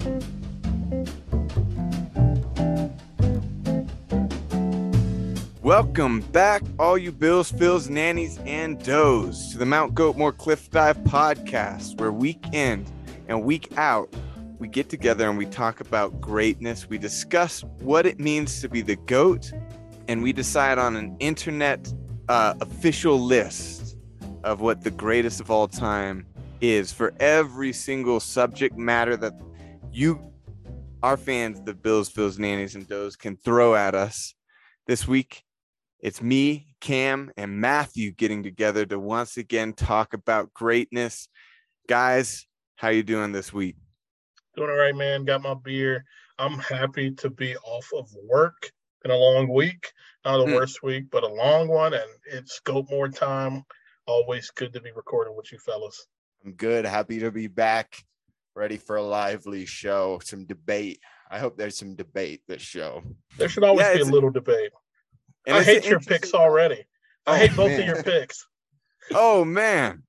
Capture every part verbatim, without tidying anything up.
Welcome back, all you Bills, Phils, Nannies, and Does, to the Mount Goatmore Cliff Dive podcast, where week in and week out, we get together and we talk about greatness. We discuss what it means to be the GOAT, and we decide on an internet uh, official list of what the greatest of all time is for every single subject matter that you, our fans, the Bills, Phils, Nannies, and Does, can throw at us. This week, it's me, Cam, and Matthew getting together to once again talk about greatness. Guys, how you doing this week? Doing all right, man. Got my beer. I'm happy to be off of work. Been a long week. Not the mm. worst week, but a long one, and it's Goatmore time. Always good to be recording with you fellas. I'm good. Happy to be back. Ready for a lively show. Some debate. I hope there's some debate this show. There should always yeah, be a little debate. I hate your picks already. I oh, hate both man. of your picks. Oh man.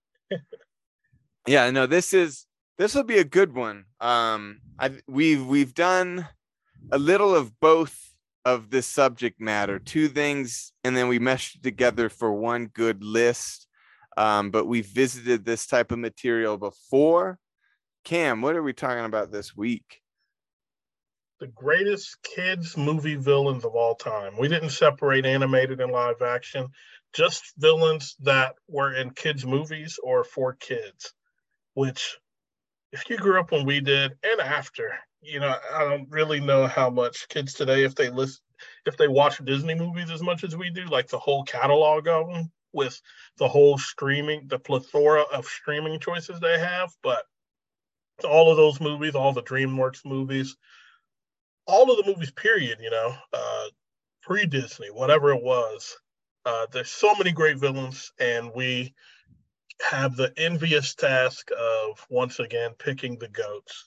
Yeah, no, this is this will be a good one. Um, I we've we've done a little of both of this subject matter, two things, and then we meshed it together for one good list. Um, but we've visited this type of material before. Cam, what are we talking about this week? The greatest kids movie villains of all time. We didn't separate animated and live action, just villains that were in kids movies or for kids, which if you grew up when we did and after, you know, I don't really know how much kids today, if they listen, if they watch Disney movies as much as we do, like the whole catalog of them with the whole streaming, the plethora of streaming choices they have, but all of those movies, all the DreamWorks movies, all of the movies, period, you know, uh, pre-Disney, whatever it was. Uh, there's so many great villains, and we have the envious task of, once again, picking the GOATs.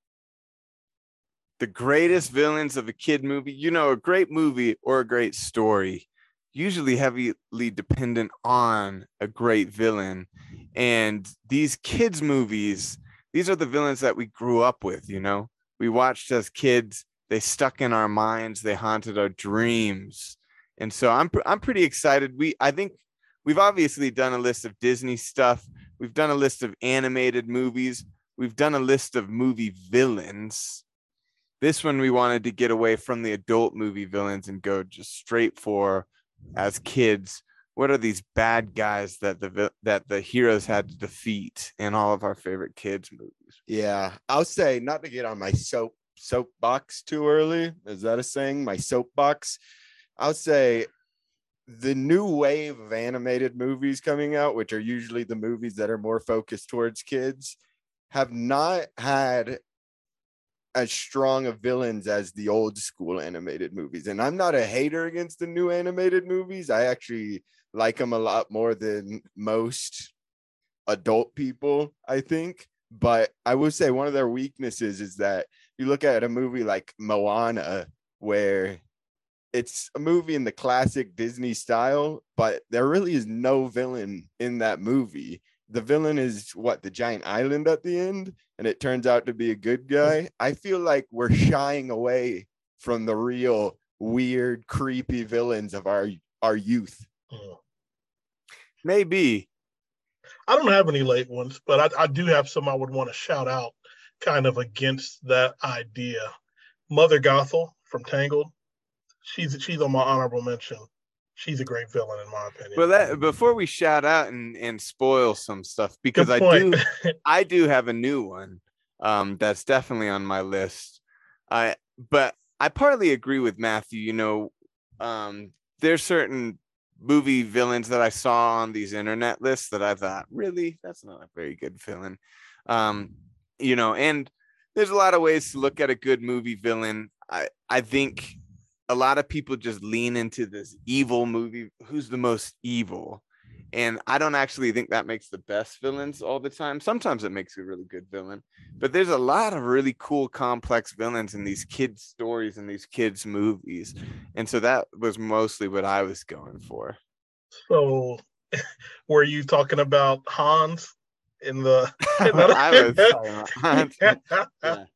The greatest villains of a kid movie. You know, a great movie or a great story, usually heavily dependent on a great villain. And these kids movies, these are the villains that we grew up with, you know. We watched as kids. They stuck in our minds. They haunted our dreams. And so I'm I'm pretty excited. We I think we've obviously done a list of Disney stuff. We've done a list of animated movies. We've done a list of movie villains. This one we wanted to get away from the adult movie villains and go just straight for, as kids, what are these bad guys that the that the heroes had to defeat in all of our favorite kids movies? Yeah, I'll say, not to get on my soap soapbox too early, is that a saying? My soapbox. I'll say the new wave of animated movies coming out, which are usually the movies that are more focused towards kids, have not had as strong of villains as the old school animated movies. And I'm not a hater against the new animated movies. I actually like them a lot more than most adult people, I think. But I would say one of their weaknesses is that you look at a movie like Moana, where it's a movie in the classic Disney style, but there really is no villain in that movie. The villain is what, the giant island at the end, and it turns out to be a good guy. I feel like we're shying away from the real weird, creepy villains of our our youth. Maybe. I don't have any late ones, but I, I do have some I would want to shout out kind of against that idea. Mother Gothel from Tangled. She's she's on my honorable mention. She's a great villain in my opinion. Well, that, before we shout out and, and spoil some stuff, because I do I do have a new one um, that's definitely on my list. I but I partly agree with Matthew. You know, um, there's certain movie villains that I saw on these internet lists that I thought, really, that's not a very good villain. Um, you know, and there's a lot of ways to look at a good movie villain. I, I think a lot of people just lean into this evil movie. Who's the most evil? And I don't actually think that makes the best villains all the time. Sometimes it makes a really good villain, but there's a lot of really cool, complex villains in these kids' stories and these kids' movies. And so that was mostly what I was going for. So were you talking about Hans in the, in the... I was talking about Hans. Yeah.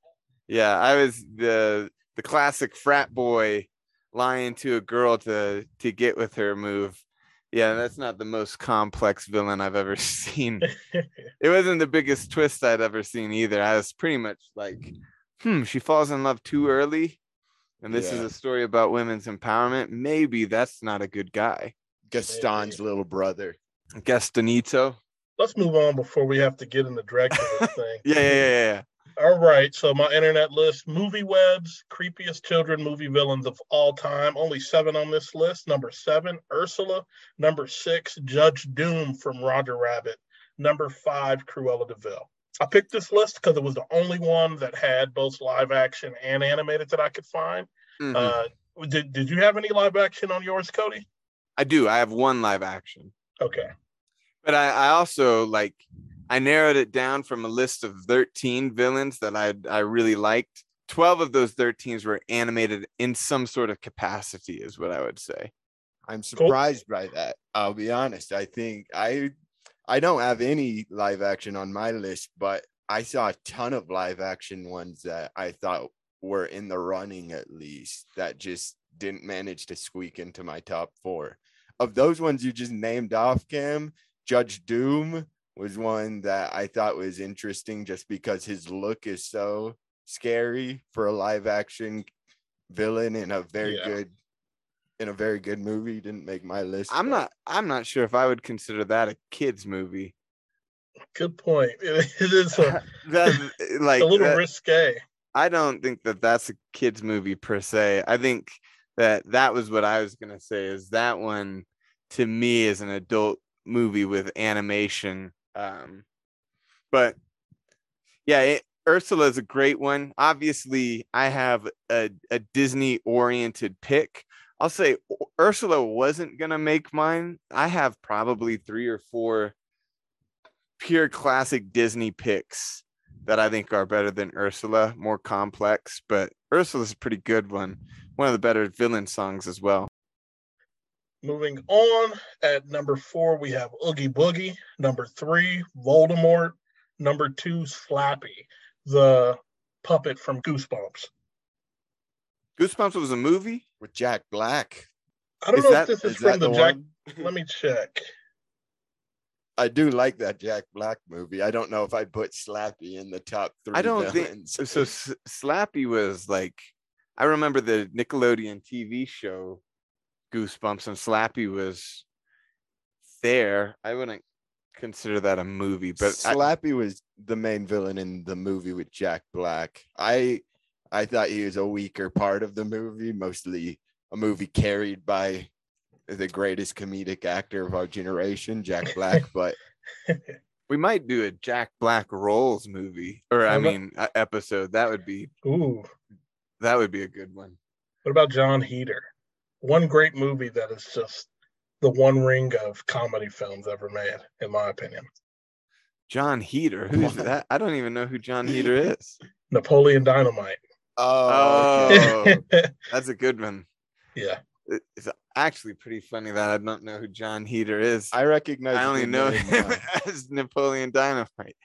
Yeah, I was the the classic frat boy lying to a girl to to get with her move. Yeah, that's not the most complex villain I've ever seen. It wasn't the biggest twist I'd ever seen either. I was pretty much like, hmm, she falls in love too early. And this is Yeah. a story about women's empowerment. Maybe that's not a good guy. Gaston's Maybe. little brother. Gastanito. Let's move on before we have to get in the dregs of this thing. Yeah, yeah, yeah, yeah. All right, so my internet list, movie webs, creepiest children movie villains of all time. Only seven on this list. Number seven, Ursula. Number six, Judge Doom from Roger Rabbit. Number five, Cruella de Vil. I picked this list because it was the only one that had both live action and animated that I could find. Mm-hmm. Uh, did, did you have any live action on yours, Cody? I do. I have one live action. Okay. But I, I also like, I narrowed it down from a list of thirteen villains that I I really liked. twelve of those thirteens were animated in some sort of capacity, is what I would say. I'm surprised cool. by that. I'll be honest. I think I I don't have any live action on my list, but I saw a ton of live action ones that I thought were in the running, at least, that just didn't manage to squeak into my top four. Of those ones you just named off, Cam, Judge Doom was one that I thought was interesting just because his look is so scary for a live action villain in a very yeah. good in a very good movie. Didn't make my list. I'm but. not I'm not sure if I would consider that a kids movie. Good point. It is a, that, like, a little that, risque. I don't think that that's a kids movie per se. I think that that was what I was going to say, is that one to me is an adult movie with animation. Um, but yeah, it, Ursula is a great one. Obviously, I have a, a Disney oriented pick. I'll say Ursula wasn't going to make mine. I have probably three or four pure classic Disney picks that I think are better than Ursula, more complex, but Ursula's a pretty good one. One of the better villain songs as well. Moving on, at number four, we have Oogie Boogie. Number three, Voldemort. Number two, Slappy, the puppet from Goosebumps. Goosebumps was a movie? With Jack Black. I don't is know that, if this is, is from the, the Jack... Let me check. I do like that Jack Black movie. I don't know if I'd put Slappy in the top three. I don't villains. think so. S- Slappy was like, I remember the Nickelodeon T V show Goosebumps, and Slappy was there. I wouldn't consider that a movie, but Slappy I, was the main villain in the movie with Jack Black. I I thought he was a weaker part of the movie, mostly a movie carried by the greatest comedic actor of our generation, Jack Black. But we might do a Jack Black Rolls movie, or I mean, uh, episode. That would be ooh, that would be a good one. What about John Heater? One great movie that is just the one ring of comedy films ever made, in my opinion. John Heater, who's that? I don't even know who John Heater is. Napoleon Dynamite. Oh, okay. That's a good one. Yeah. It's actually pretty funny that I don't know who John Heater is. I recognize. I only know him as Napoleon Dynamite.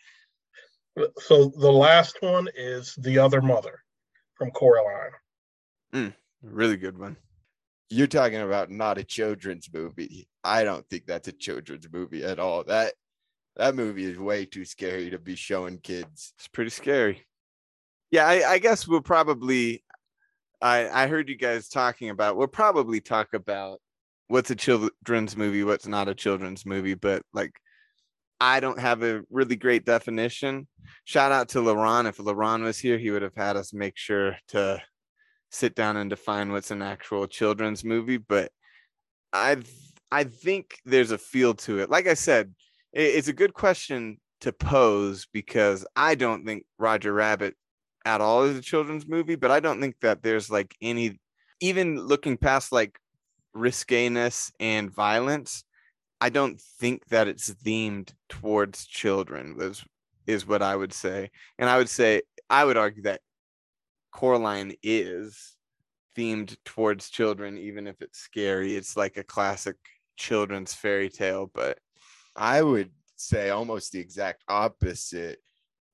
So the last one is The Other Mother from Coraline. Mm, really good one. You're talking about not a children's movie. I don't think that's a children's movie at all. That that movie is way too scary to be showing kids. It's pretty scary. Yeah, I, I guess we'll probably. I, I heard you guys talking about, we'll probably talk about what's a children's movie, what's not a children's movie, but like, I don't have a really great definition. Shout out to LaRon. If LaRon was here, he would have had us make sure to sit down and define what's an actual children's movie. But I I think there's a feel to it. Like I said, it, it's a good question to pose because I don't think Roger Rabbit at all is a children's movie, but I don't think that there's like any, even looking past like risqueness and violence, I don't think that it's themed towards children is, is what I would say. And I would say, I would argue that Coraline is themed towards children, even if it's scary. It's like a classic children's fairy tale, but I would say almost the exact opposite.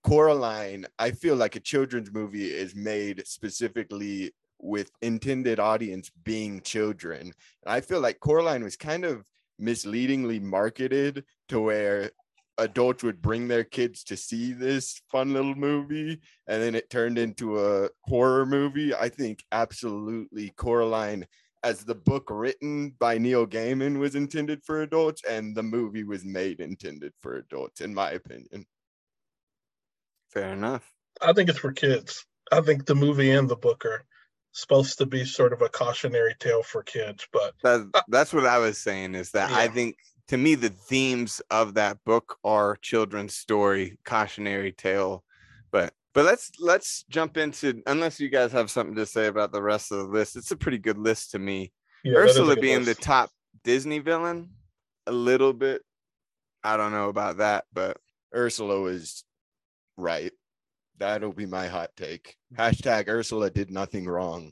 Coraline, I feel like a children's movie is made specifically with intended audience being children. And I feel like Coraline was kind of misleadingly marketed to where adults would bring their kids to see this fun little movie, and then it turned into a horror movie. I think absolutely Coraline, as the book written by Neil Gaiman, was intended for adults, and the movie was made intended for adults, in my opinion. Fair enough. I think it's for kids. I think the movie and the book are supposed to be sort of a cautionary tale for kids, but that, that's what I was saying, is that yeah. I think, to me, the themes of that book are children's story, cautionary tale. But but let's let's jump into, unless you guys have something to say about the rest of the list. It's a pretty good list to me. Yeah, Ursula being list. the top Disney villain, a little bit. I don't know about that, but Ursula was right. That'll be my hot take. Hashtag Ursula did nothing wrong.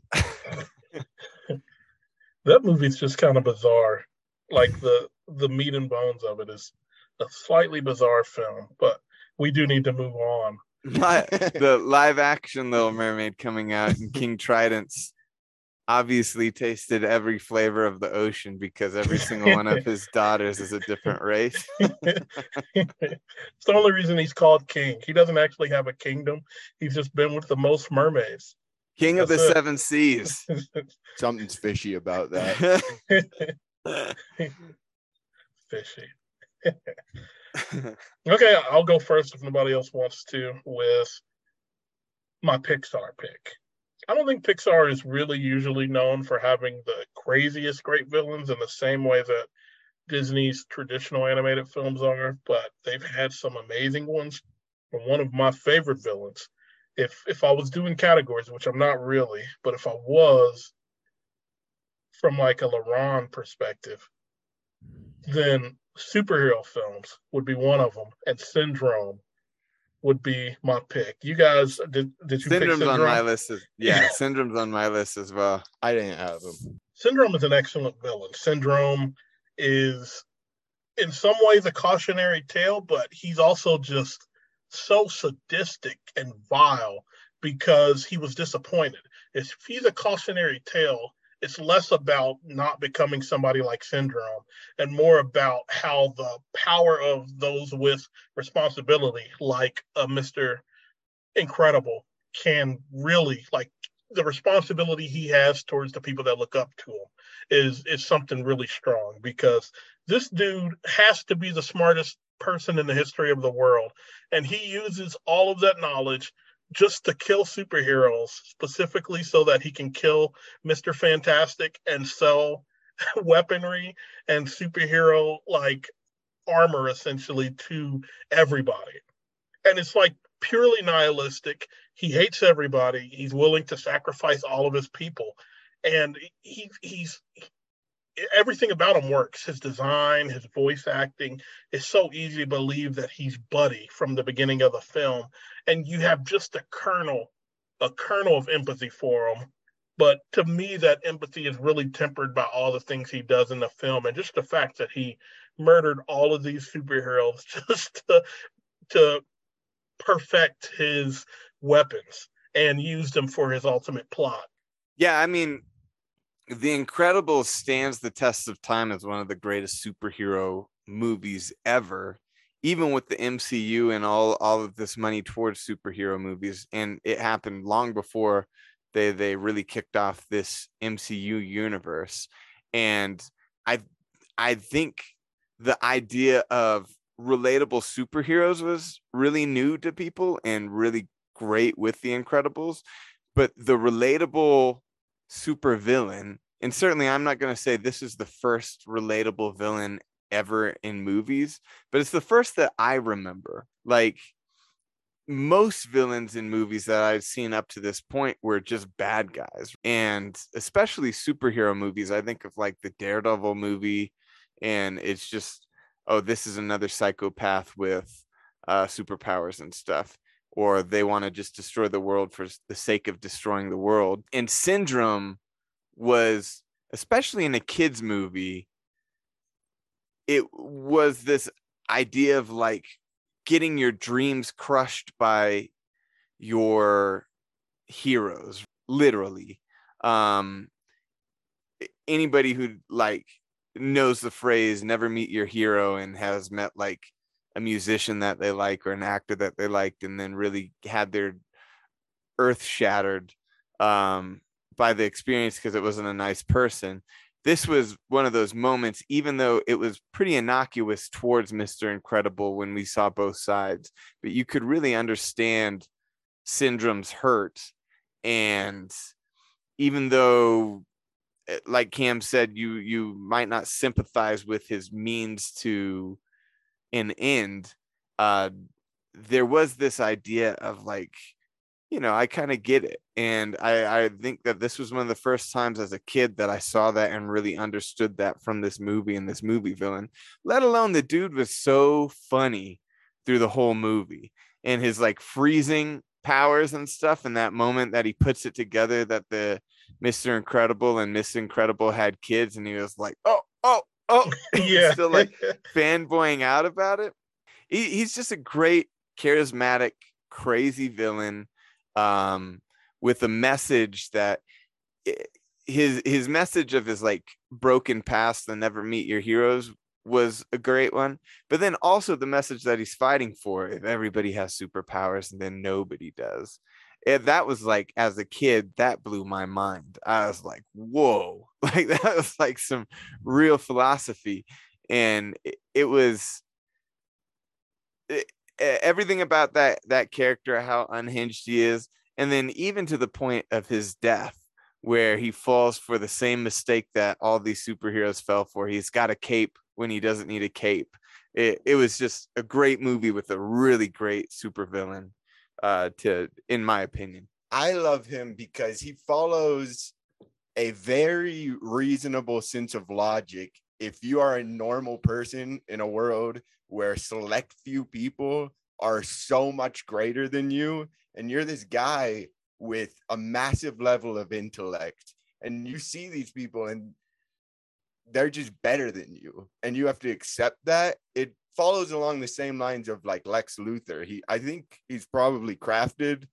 That movie's just kind of bizarre. Like the the meat and bones of it is a slightly bizarre film, but we do need to move on. The live action Little Mermaid coming out, and King Trident's obviously tasted every flavor of the ocean because every single one of his daughters is a different race. It's the only reason he's called king. He doesn't actually have a kingdom. He's just been with the most mermaids. King That's of the it. seven seas. Something's fishy about that. Fishy. Okay, I'll go first if nobody else wants to with my Pixar pick. I don't think Pixar is really usually known for having the craziest great villains in the same way that Disney's traditional animated films are, but they've had some amazing ones. And one of my favorite villains, if if I was doing categories, which I'm not really, but if I was, from like a LaRon perspective, then superhero films would be one of them, and Syndrome would be my pick. You guys, did, did you Syndrome's pick Syndrome? on my list. As, yeah, Syndrome's on my list as well. I didn't have him. Syndrome is an excellent villain. Syndrome is, in some ways, a cautionary tale, but he's also just so sadistic and vile because he was disappointed. If he's a cautionary tale, it's less about not becoming somebody like Syndrome and more about how the power of those with responsibility, like a Mister Incredible, can really, like, the responsibility he has towards the people that look up to him is, is something really strong, because this dude has to be the smartest person in the history of the world. And he uses all of that knowledge just to kill superheroes, specifically so that he can kill Mister Fantastic and sell weaponry and superhero like armor essentially to everybody. And it's like purely nihilistic. He hates everybody. He's willing to sacrifice all of his people. And he he's everything about him works. His design, his voice acting, it's so easy to believe that he's Buddy from the beginning of the film. And you have just a kernel, a kernel of empathy for him. But to me, that empathy is really tempered by all the things he does in the film. And just the fact that he murdered all of these superheroes just to, to perfect his weapons and used them for his ultimate plot. Yeah, I mean, The Incredibles stands the test of time as one of the greatest superhero movies ever, even with the M C U and all, all of this money towards superhero movies. And it happened long before they, they really kicked off this M C U universe. And I, I think the idea of relatable superheroes was really new to people and really great with The Incredibles. But the relatable super villain, and certainly I'm not going to say this is the first relatable villain ever in movies, but it's the first that I remember. Like, most villains in movies that I've seen up to this point were just bad guys, and especially superhero movies. I think of like the Daredevil movie, and it's just, oh, this is another psychopath with uh superpowers and stuff, or they want to just destroy the world for the sake of destroying the world. And Syndrome was, especially in a kids movie, it was this idea of like getting your dreams crushed by your heroes, literally. Um, anybody who like knows the phrase "never meet your hero" and has met like a musician that they like or an actor that they liked, and then really had their earth shattered um, by the experience because it wasn't a nice person. This was one of those moments, even though it was pretty innocuous towards Mister Incredible when we saw both sides, but you could really understand Syndrome's hurt. And even though, like Cam said, you you might not sympathize with his means to an end, uh, there was this idea of like, you know, I kind of get it. And I, I think that this was one of the first times as a kid that I saw that and really understood that from this movie and this movie villain, let alone the dude was so funny through the whole movie and his like freezing powers and stuff. And that moment that he puts it together that the Mister Incredible and Miss Incredible had kids, and he was like, oh, oh, oh, yeah, still like fanboying out about it. He, he's just a great, charismatic, crazy villain. Um, with a message that his his message of his like broken past and never meet your heroes was a great one, but then also the message that he's fighting for, if everybody has superpowers and then nobody does. And that was like, as a kid, that blew my mind. I was like, whoa, like that was like some real philosophy. And it, it was it, everything about that that character, how unhinged he is, and then even to the point of his death, where he falls for the same mistake that all these superheroes fell for. He's got a cape when he doesn't need a cape. It, it was just a great movie with a really great supervillain, uh, to, in my opinion. I love him because he follows a very reasonable sense of logic. If you are a normal person in a world where select few people are so much greater than you, and you're this guy with a massive level of intellect, and you see these people and they're just better than you, and you have to accept that. It follows along the same lines of like Lex Luthor. He, I think he's probably crafted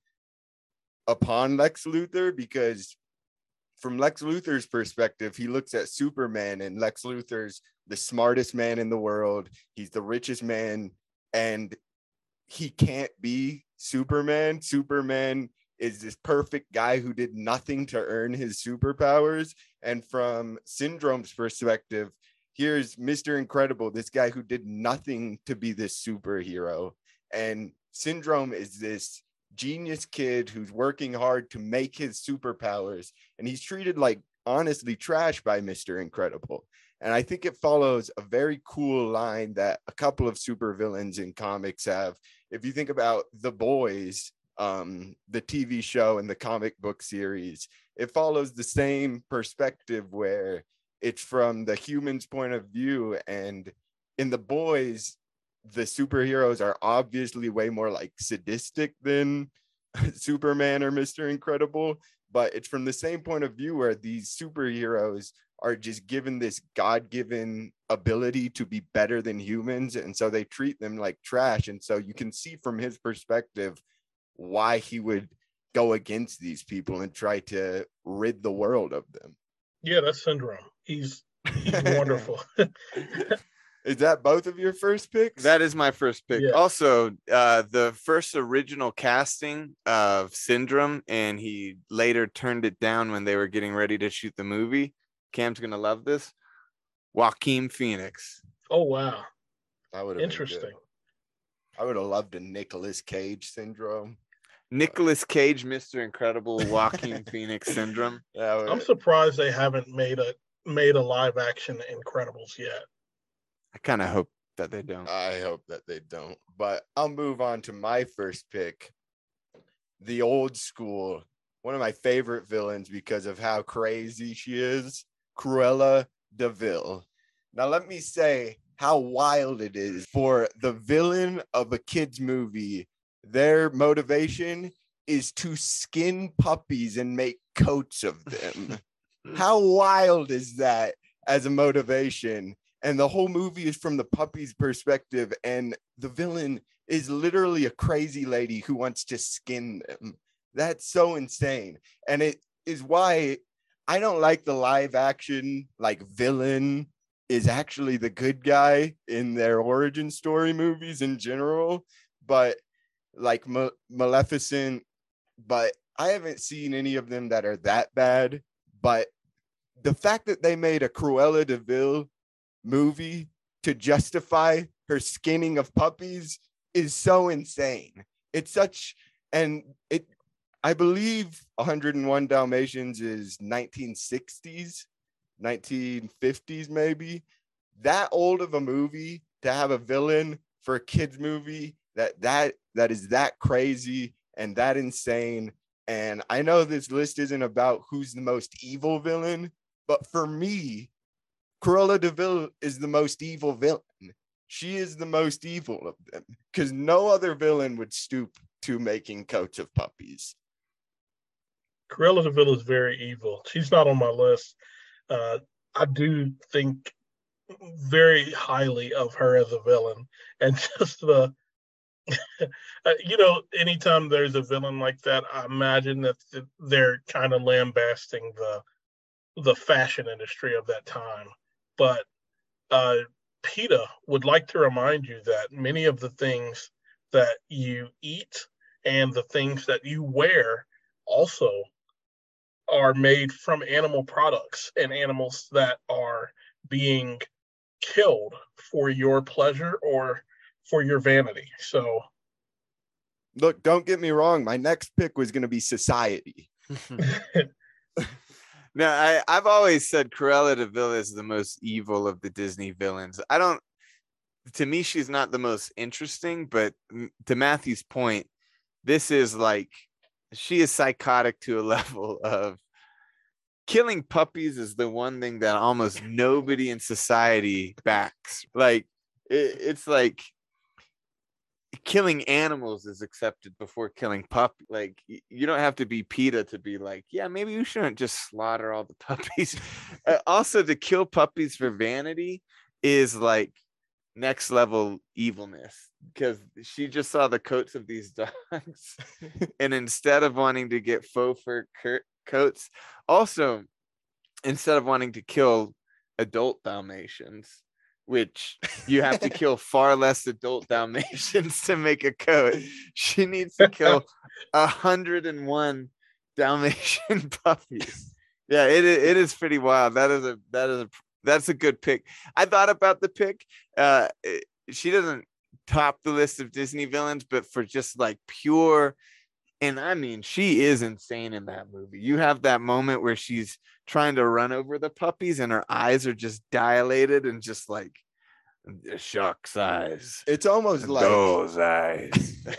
upon Lex Luthor, because from Lex Luthor's perspective, he looks at Superman, and Lex Luthor's the smartest man in the world. He's the richest man, and he can't be Superman. Superman is this perfect guy who did nothing to earn his superpowers. And from Syndrome's perspective, here's Mister Incredible, this guy who did nothing to be this superhero. And Syndrome is this genius kid who's working hard to make his superpowers, and he's treated like honestly trash by Mister Incredible. And I think it follows a very cool line that a couple of supervillains in comics have. If you think about The Boys, um, the T V show and the comic book series, it follows the same perspective where it's from the human's point of view. And in The Boys, the superheroes are obviously way more like sadistic than Superman or Mister Incredible, but it's from the same point of view where these superheroes are just given this God-given ability to be better than humans, and so they treat them like trash. And so you can see from his perspective why he would go against these people and try to rid the world of them. Yeah, that's Syndrome. He's he's wonderful. Is that both of your first picks? That is my first pick. Yeah. Also, uh, the first original casting of Syndrome, and he later turned it down when they were getting ready to shoot the movie. Cam's gonna love this. Joaquin Phoenix. Oh wow, That would have interesting. I would have loved a Nicolas Cage Syndrome. Nicolas Cage, Mister Incredible, Joaquin Phoenix Syndrome. Would... I'm surprised they haven't made a made a live action Incredibles yet. I kind of hope that they don't. I hope that they don't. But I'll move on to my first pick. The old school, one of my favorite villains because of how crazy she is, Cruella de Vil. Now, let me say how wild it is for the villain of a kid's movie. Their motivation is to skin puppies and make coats of them. How wild is that as a motivation? And the whole movie is from the puppy's perspective, and the villain is literally a crazy lady who wants to skin them. That's so insane. And it is why I don't like the live action, like, villain is actually the good guy in their origin story movies in general. But like Ma- Maleficent, but I haven't seen any of them that are that bad. But the fact that they made a Cruella de Vil movie to justify her skinning of puppies is so insane. It's such, and it, I believe one oh one Dalmatians is nineteen sixties, nineteen fifties, maybe. That old of a movie to have a villain for a kids movie that that that is that crazy and that insane. And I know this list isn't about who's the most evil villain, but for me, Cruella de Vil is the most evil villain. She is the most evil of them because no other villain would stoop to making coats of puppies. Cruella de Vil is very evil. She's not on my list. Uh, I do think very highly of her as a villain, and just the, uh, you know, anytime there's a villain like that, I imagine that they're kind of lambasting the the fashion industry of that time. But uh, PETA would like to remind you that many of the things that you eat and the things that you wear also are made from animal products and animals that are being killed for your pleasure or for your vanity. So, look, don't get me wrong. My next pick was going to be Society. No, I, I've always said Cruella de Vil is the most evil of the Disney villains. I don't, to me, she's not the most interesting, but to Matthew's point, this is like, she is psychotic to a level of killing puppies is the one thing that almost nobody in society backs. Like, it, it's like, killing animals is accepted before killing puppies. Like, you don't have to be PETA to be like, yeah, maybe you shouldn't just slaughter all the puppies. uh, also, to kill puppies for vanity is like next level evilness, because she just saw the coats of these dogs and instead of wanting to get faux fur cur- coats, also instead of wanting to kill adult Dalmatians, which you have to kill far less adult Dalmatians to make a coat, she needs to kill one hundred one Dalmatian puppies. Yeah, it it is pretty wild. That is a that is a that's a good pick. I thought about the pick. Uh, she doesn't top the list of Disney villains, but for just like pure, and I mean, she is insane in that movie. You have that moment where she's trying to run over the puppies and her eyes are just dilated and just like the shark's eyes. It's almost like those eyes.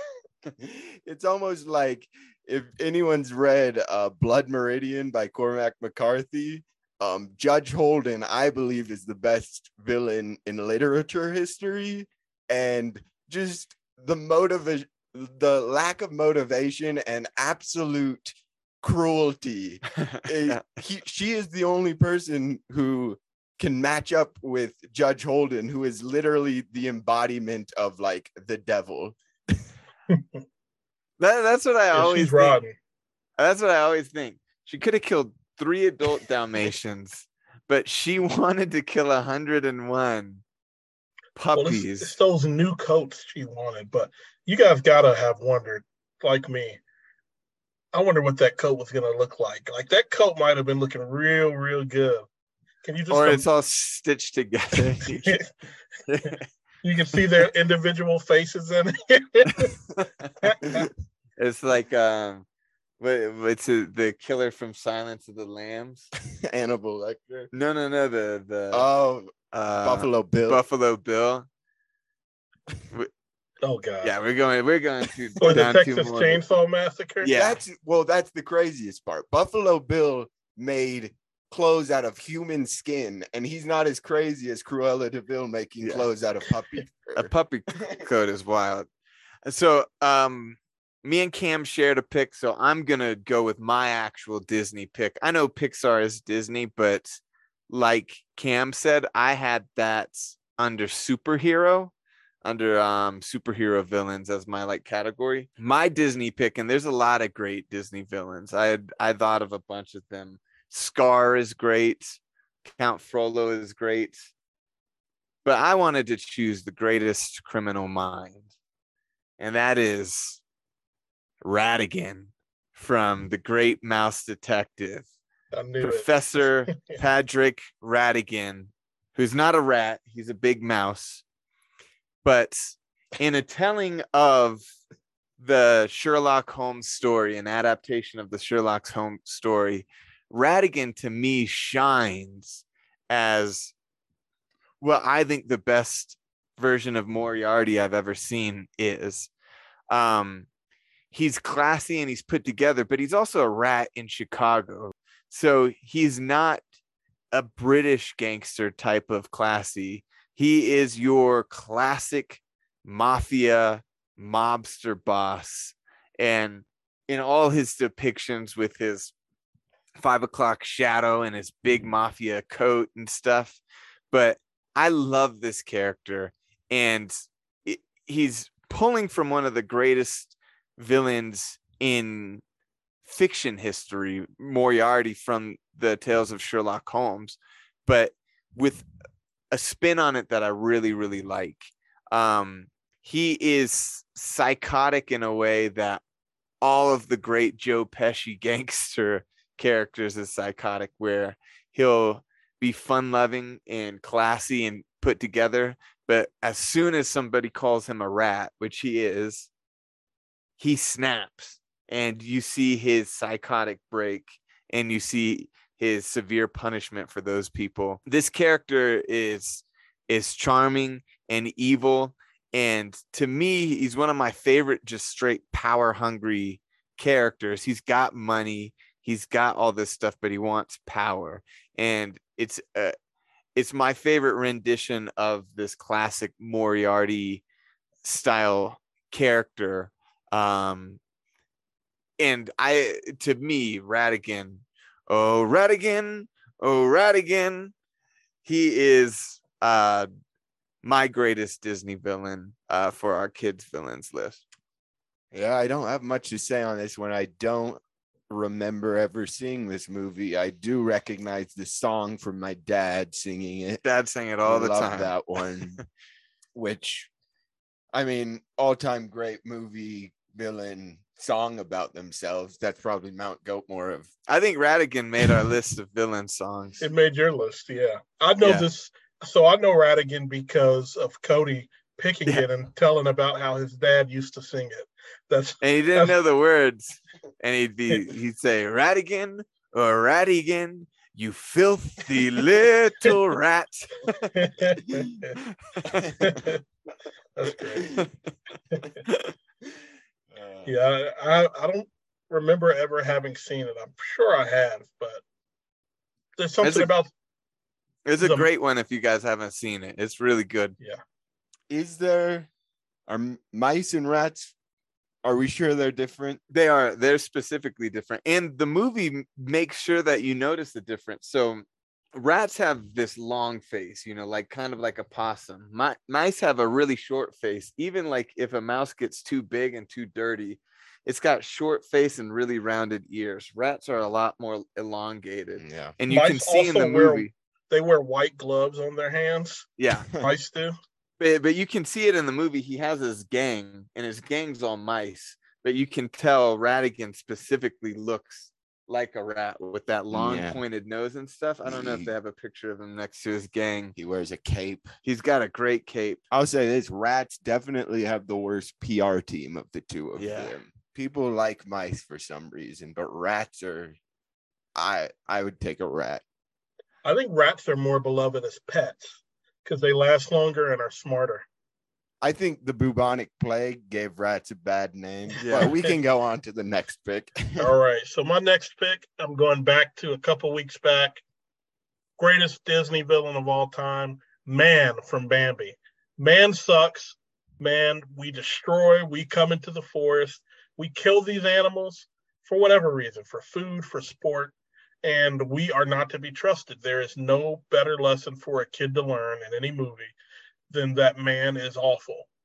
It's almost like if anyone's read uh, Blood Meridian by Cormac McCarthy, um, Judge Holden, I believe, is the best villain in literature history. And just the motivation, the lack of motivation and absolute cruelty. is, he, she is the only person who can match up with Judge Holden, who is literally the embodiment of like the devil. that, that's what I yeah, always think. Rotten. That's what I always think. She could have killed three adult Dalmatians, but she wanted to kill one hundred one puppies. Well, it's, it's those new coats she wanted, but you guys gotta have wondered, like me, I wonder what that coat was gonna look like. Like that coat might have been looking real, real good. Can you just or it's all stitched together? You can see their individual faces in it. It's like um, what's it, the killer from Silence of the Lambs? Hannibal Lecter. No, no, no. The the oh uh, Buffalo Bill. Buffalo Bill. Oh god. Yeah, we're going. We're going to. Or the Texas Chainsaw Massacre. Yeah, that's well. That's the craziest part. Buffalo Bill made clothes out of human skin, and he's not as crazy as Cruella de Vil making yeah. clothes out of puppy fur. A puppy coat is wild. So, um, me and Cam shared a pick, so I'm gonna go with my actual Disney pick. I know Pixar is Disney, but like Cam said, I had that under superhero. under um superhero villains as my like category. My Disney pick, and there's a lot of great Disney villains. I had I thought of a bunch of them. Scar is great. Count Frollo is great. But I wanted to choose the greatest criminal mind, and that is Ratigan from The Great Mouse Detective. Professor Patrick Ratigan, who's not a rat, he's a big mouse. But in a telling of the Sherlock Holmes story, an adaptation of the Sherlock Holmes story, Ratigan to me shines as, well, I think the best version of Moriarty I've ever seen is. Um, he's classy and he's put together, but he's also a rat in Chicago. So he's not a British gangster type of classy. He is your classic mafia mobster boss. And in all his depictions with his five o'clock shadow and his big mafia coat and stuff. But I love this character. And it, he's pulling from one of the greatest villains in fiction history, Moriarty from the Tales of Sherlock Holmes, but with a spin on it that I really, really like. Um, he is psychotic in a way that all of the great Joe Pesci gangster characters is psychotic, where he'll be fun-loving and classy and put together, but as soon as somebody calls him a rat, which he is, he snaps, and you see his psychotic break, and you see his severe punishment for those people. This character is is charming and evil, and to me, he's one of my favorite just straight power-hungry characters. He's got money, he's got all this stuff, but he wants power, and it's uh, it's my favorite rendition of this classic Moriarty style character. Um, and I, to me, Ratigan, oh, Ratigan, oh, Ratigan, he is uh, my greatest Disney villain uh, for our kids' villains list. Yeah, I don't have much to say on this one. I don't remember ever seeing this movie. I do recognize the song from my dad singing it. Dad sang it all I the love time. That one, which, I mean, all-time great movie villain song about themselves. That's probably Mount Goatmore of. I think Ratigan made our list of villain songs. It made your list, yeah. I know Yeah. this, so I know Ratigan because of Cody picking Yeah. it and telling about how his dad used to sing it. That's And he didn't that's- know the words. And he'd be he'd say, Ratigan or Ratigan, you filthy little rat. That's great. Yeah, I, I don't remember ever having seen it. I'm sure I have, but there's something a- about It's a The- great one if you guys haven't seen it. It's really good. yeah. Is there are m- mice and rats? Are we sure they're different? They are, they're specifically different. And the movie m- makes sure that you notice the difference. So rats have this long face, you know, like kind of like a possum. Mi- mice have a really short face. Even like if a mouse gets too big and too dirty, it's got short face and really rounded ears. Rats are a lot more elongated. Yeah. And you Mice can see in the also wear- movie. They wear white gloves on their hands. Yeah. Mice do. But, but you can see it in the movie. He has his gang, and his gang's all mice. But you can tell Ratigan specifically looks like a rat with that long Yeah. pointed nose and stuff. I don't know if they have a picture of him next to his gang. He wears a cape. He's got a great cape. I'll say this: rats definitely have the worst P R team of the two of Yeah. them. People like mice for some reason, but rats are. I I would take a rat. I think rats are more beloved as pets because they last longer and are smarter. I think the bubonic plague gave rats a bad name. Yeah. But we can go on to the next pick. All right. So my next pick, I'm going back to a couple weeks back. Greatest Disney villain of all time, Man from Bambi. Man sucks. Man, we destroy. We come into the forest. We kill these animals for whatever reason, for food, for sport, and we are not to be trusted. There is no better lesson for a kid to learn in any movie than that man is awful.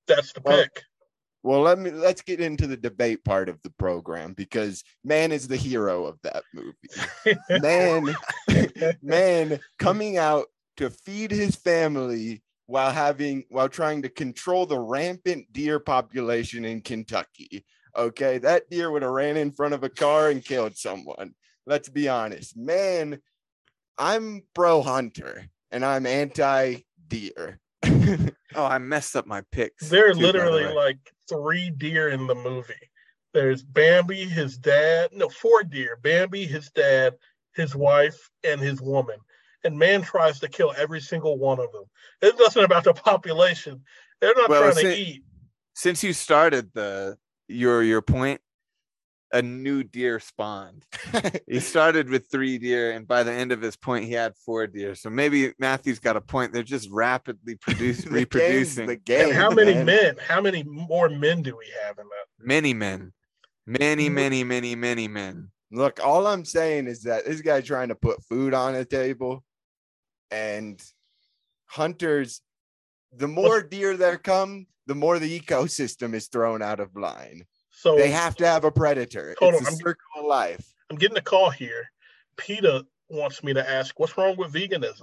That's the well, pick. Well, let me let's get into the debate part of the program, because man is the hero of that movie. Man, man coming out to feed his family while having while trying to control the rampant deer population in Kentucky. Okay, that deer would have ran in front of a car and killed someone. Let's be honest. Man, I'm pro hunter and I'm anti deer. Oh, I messed up my picks. There are too, literally the like three deer in the movie. There's Bambi, his dad, no, four deer. Bambi, his dad, his wife, and his woman. And man tries to kill every single one of them. It's nothing about the population. They're not well, trying since, to eat. Since you started the your your point, a new deer spawned. He started with three deer, and by the end of his point, he had four deer. So maybe Matthew's got a point. They're just rapidly producing, the reproducing. The game, and how many man. men? How many more men do we have in that? Many men, many, many, many, many men. Look, all I'm saying is that this guy's trying to put food on the table, and hunters. The more deer there come, the more the ecosystem is thrown out of line. So they have to have a predator. It's on, a I'm, circle of life. I'm getting a call here. PETA wants me to ask, what's wrong with veganism?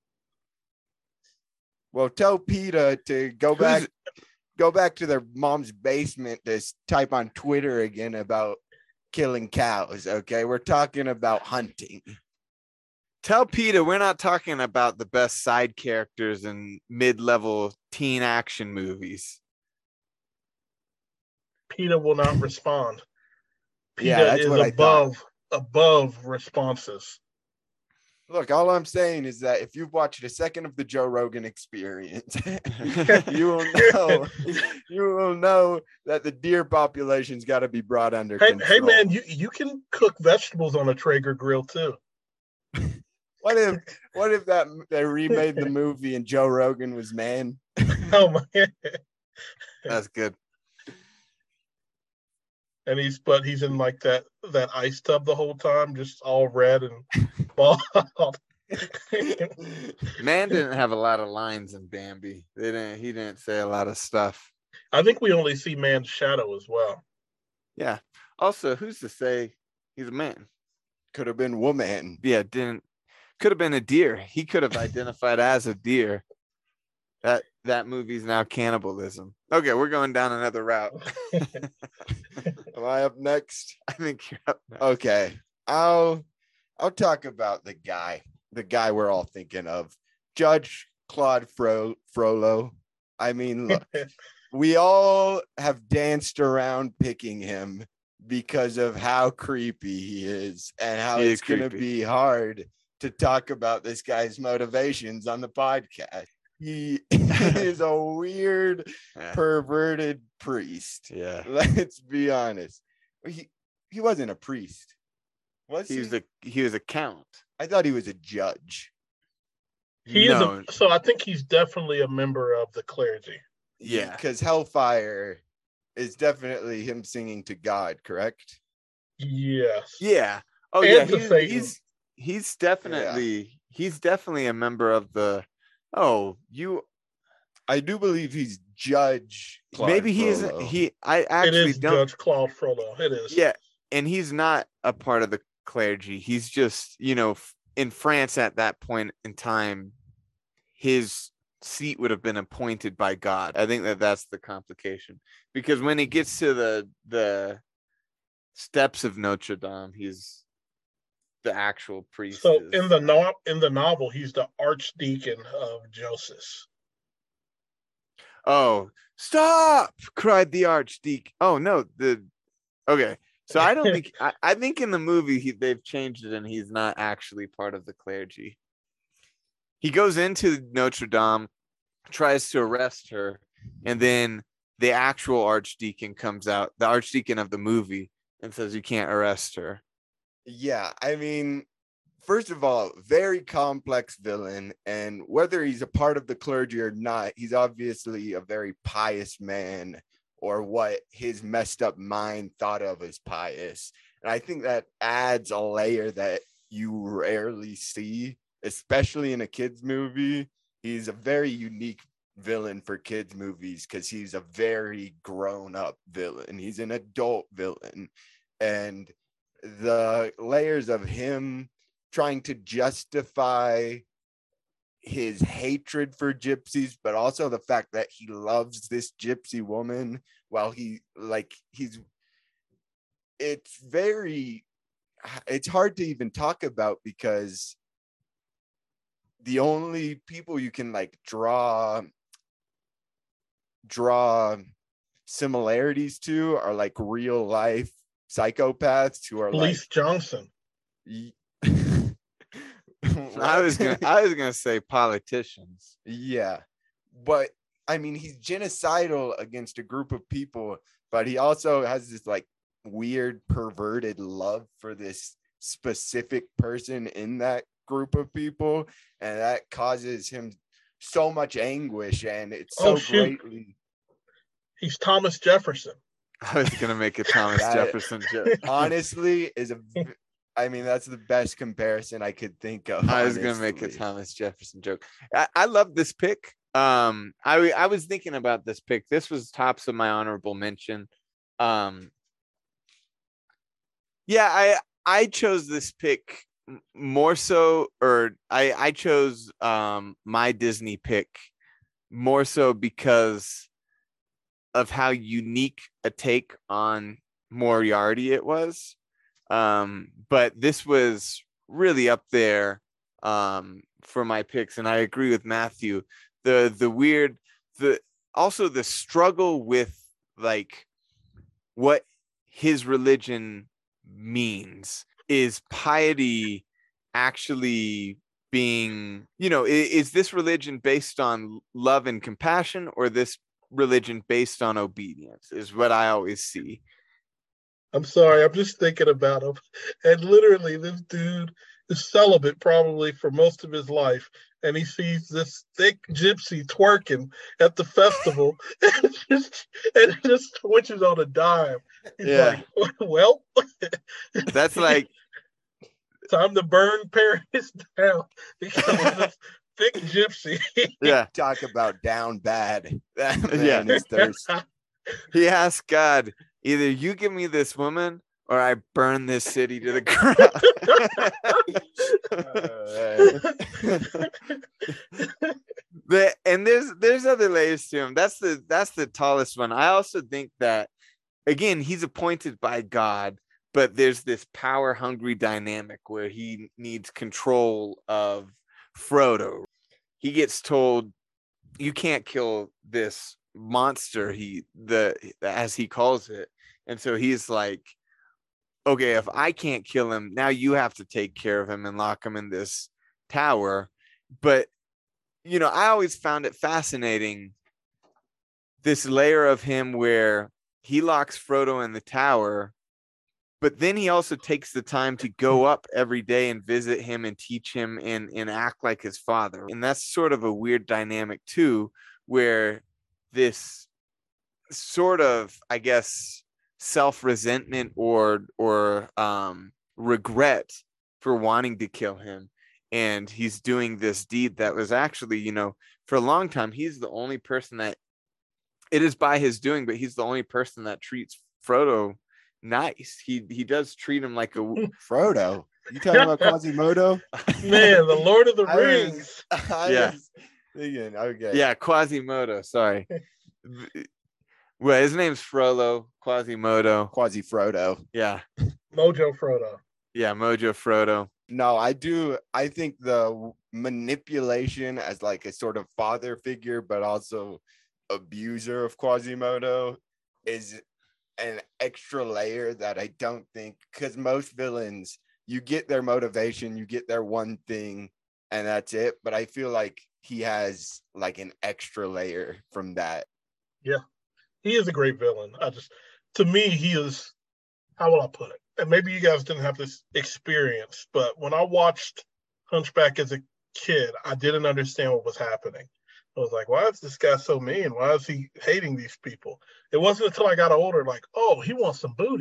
Well, tell PETA to go back, Who's... go back to their mom's basement to type on Twitter again about killing cows. Okay, we're talking about hunting. Tell PETA we're not talking about the best side characters in mid-level teen action movies. PETA will not respond. PETA yeah, that's is what above I above responses. Look, all I'm saying is that if you've watched a second of the Joe Rogan Experience, you will know you will know that the deer population's got to be brought under hey, control. Hey, man, you, you can cook vegetables on a Traeger grill too. What if what if that they remade the movie and Joe Rogan was man? Oh my! That's good. And he's but he's in like that that ice tub the whole time, just all red and bald. Man didn't have a lot of lines in Bambi. They didn't. He didn't say a lot of stuff. I think we only see man's shadow as well. Yeah. Also, who's to say he's a man? Could have been woman. Yeah, didn't. Could have been a deer. He could have identified as a deer. That that movie's now cannibalism. Okay, we're going down another route. Am I up next? I think you're up next. Okay. I'll I'll talk about the guy, the guy we're all thinking of, Judge Claude Fro- Frollo. I mean, look, we all have danced around picking him because of how creepy he is and how he it's going to be hard to talk about this guy's motivations on the podcast. He is a weird, yeah. perverted priest. Yeah. Let's be honest. He he wasn't a priest. Was he? He was a he was a count. I thought he was a judge. He no. is a, so I think he's definitely a member of the clergy. Yeah. Because Hellfire is definitely him singing to God, correct? Yes. Yeah. Oh and yeah. He's, he's he's definitely yeah. he's definitely a member of the Oh, you! I do believe he's Judge. Claude Maybe he Frollo. is. He. I actually it is don't. Judge Claude Frollo. It is. Yeah, and he's not a part of the clergy. He's just, you know, in France at that point in time, his seat would have been appointed by God. I think that that's the complication, because when he gets to the the steps of Notre Dame, he's the actual priest. So is. in the no- in the novel, he's the archdeacon of Joseph. Oh, stop! Cried the archdeacon. Oh no, the okay. So I don't think I, I think in the movie he, they've changed it and he's not actually part of the clergy. He goes into Notre Dame, tries to arrest her, and then the actual archdeacon comes out, the archdeacon of the movie, and says you can't arrest her. Yeah, I mean, first of all, very complex villain, and whether he's a part of the clergy or not, he's obviously a very pious man, or what his messed up mind thought of as pious. And I think that adds a layer that you rarely see, especially in a kid's movie. He's a very unique villain for kids movies because he's a very grown-up villain. He's an adult villain, and the layers of him trying to justify his hatred for gypsies, but also the fact that he loves this gypsy woman while he like he's it's very it's hard to even talk about because the only people you can like draw draw similarities to are like real life psychopaths who are Police like Johnson. I was gonna I was gonna say politicians. Yeah, but I mean he's genocidal against a group of people, but he also has this like weird perverted love for this specific person in that group of people, and that causes him so much anguish, and it's so oh, greatly. He's Thomas Jefferson. I was gonna make a Thomas That, Jefferson joke. Honestly, is a. I mean, that's the best comparison I could think of. I was honestly. gonna make a Thomas Jefferson joke. I, I love this pick. Um, I I was thinking about this pick. This was tops of my honorable mention. Um, yeah, I I chose this pick more so, or I I chose um my Disney pick more so because of how unique a take on Moriarty it was. Um, but this was really up there um, for my picks, and I agree with Matthew. The the weird, the also the struggle with like what his religion means. Is piety actually being, you know, is, is this religion based on love and compassion, or this religion based on obedience? Is what I always see. I'm sorry, I'm just thinking about him. And literally, this dude is celibate probably for most of his life. And he sees this thick gypsy twerking at the festival and it just, and it just switches on a dime. He's Yeah. like, well, That's like time to burn Paris down because of this thick gypsy. yeah. Talk about down bad. That man Yeah. is thirsty. He asked God, either you give me this woman or I burn this city to the ground. the, and there's there's other layers to him. That's the that's the tallest one. I also think that again, he's appointed by God, but there's this power hungry dynamic where he needs control of Frodo. He gets told, you can't kill this monster, he the as he calls it. And so he's like, okay, if I can't kill him, now you have to take care of him and lock him in this tower. But you know, I always found it fascinating, this layer of him where he locks Frodo in the tower, but then he also takes the time to go up every day and visit him and teach him and, and act like his father. And that's sort of a weird dynamic too, where this sort of, I guess, self-resentment or or um, regret for wanting to kill him. And he's doing this deed that was actually, you know, for a long time, he's the only person that, it is by his doing, but he's the only person that treats Frodo nice. He he does treat him like a Frodo. You talking about Quasimodo? Man, the Lord of the I Rings. Was, I Yeah. was thinking, okay. Yeah, Quasimodo. Sorry. Well, his name's Frollo, Quasimodo. Quasi Frodo. Yeah. Mojo Frodo. Yeah, Mojo Frodo. No, I do. I think the manipulation as like a sort of father figure, but also abuser of Quasimodo is an extra layer that I don't think, because most villains, you get their motivation, you get their one thing, and that's it. But I feel like he has like an extra layer from that. Yeah, he is a great villain. I just, to me, he is, how will I put it? And maybe you guys didn't have this experience, but when I watched Hunchback as a kid, I didn't understand what was happening. I was like, why is this guy so mean? Why is he hating these people? It wasn't until I got older, like, oh, he wants some booty.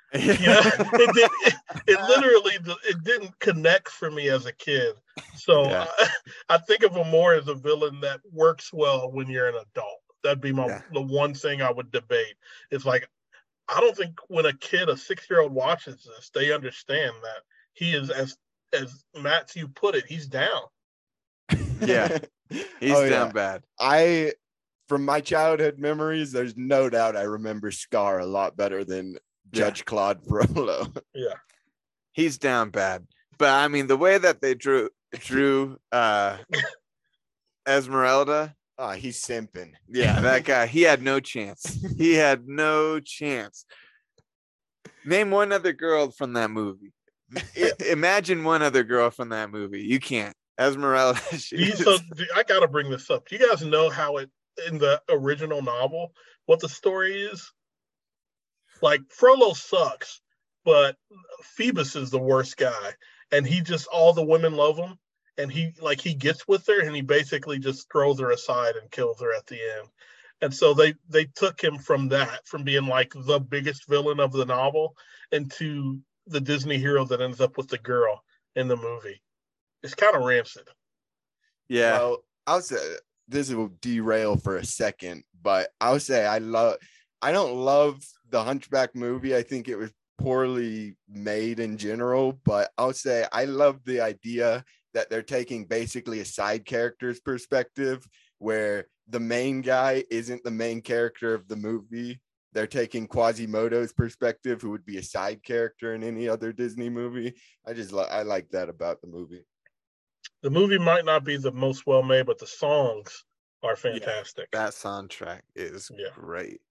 You know, it did. It, it literally it didn't connect for me as a kid. So Yeah. I, I think of him more as a villain that works well when you're an adult. That'd be my Yeah. the one thing I would debate. It's like I don't think when a kid, a six year old watches this, they understand that he is as as Matthew put it, he's down. Yeah. He's Oh, down yeah. bad. I, from my childhood memories, there's no doubt I remember Scar a lot better than Judge Yeah. Claude Frollo. Yeah. He's down bad. But I mean, the way that they drew drew uh Esmeralda, Ah, he's simping. yeah, that guy, he had no chance. He had no chance. Name one other girl from that movie. I- imagine one other girl from that movie. You can't. Esmeralda. Do you, so do, I got to bring this up. Do you guys know how it in the original novel what the story is? Like Frollo sucks, but Phoebus is the worst guy, and he just all the women love him, and he like he gets with her, and he basically just throws her aside and kills her at the end. And so they they took him from that, from being like the biggest villain of the novel, into the Disney hero that ends up with the girl in the movie. It's kind of rancid. Yeah. Well, I'll say this will derail for a second, but I'll say I love. I don't love the Hunchback movie. I think it was poorly made in general, but I'll say I love the idea that they're taking basically a side character's perspective where the main guy isn't the main character of the movie. They're taking Quasimodo's perspective, who would be a side character in any other Disney movie. I just li- I like that about the movie. The movie might not be the most well made, but the songs are fantastic. Yeah, that soundtrack is yeah. great.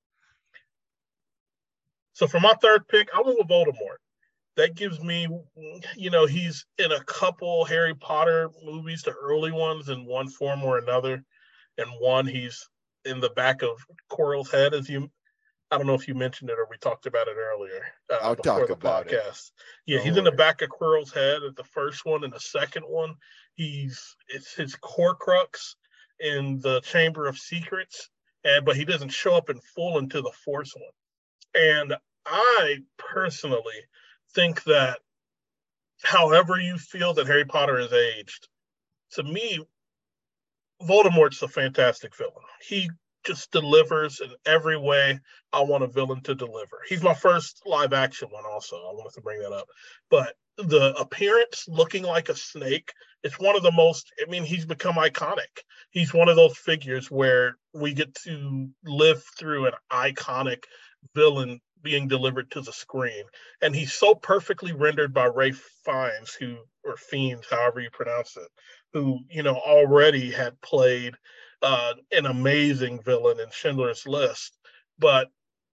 So for my third pick, I went with Voldemort. That gives me, you know, he's in a couple Harry Potter movies, the early ones, in one form or another. And one, he's in the back of Quirrell's head, as you, I don't know if you mentioned it or we talked about it earlier uh, I'll before talk the about podcast. It. Yeah, Don't he's worry. in the back of Quirrell's head at the first one, and the second one, he's it's his Horcrux in the Chamber of Secrets, and but he doesn't show up in full until the fourth one. And I personally think that however you feel that Harry Potter is aged, to me, Voldemort's a fantastic villain. He just delivers in every way I want a villain to deliver. He's my first live action one also. I wanted to bring that up. But the appearance looking like a snake, it's one of the most, I mean, he's become iconic. He's one of those figures where we get to live through an iconic villain being delivered to the screen. And he's so perfectly rendered by Ralph Fiennes, who, or Fiennes, however you pronounce it, who, you know, already had played uh, an amazing villain in Schindler's List. But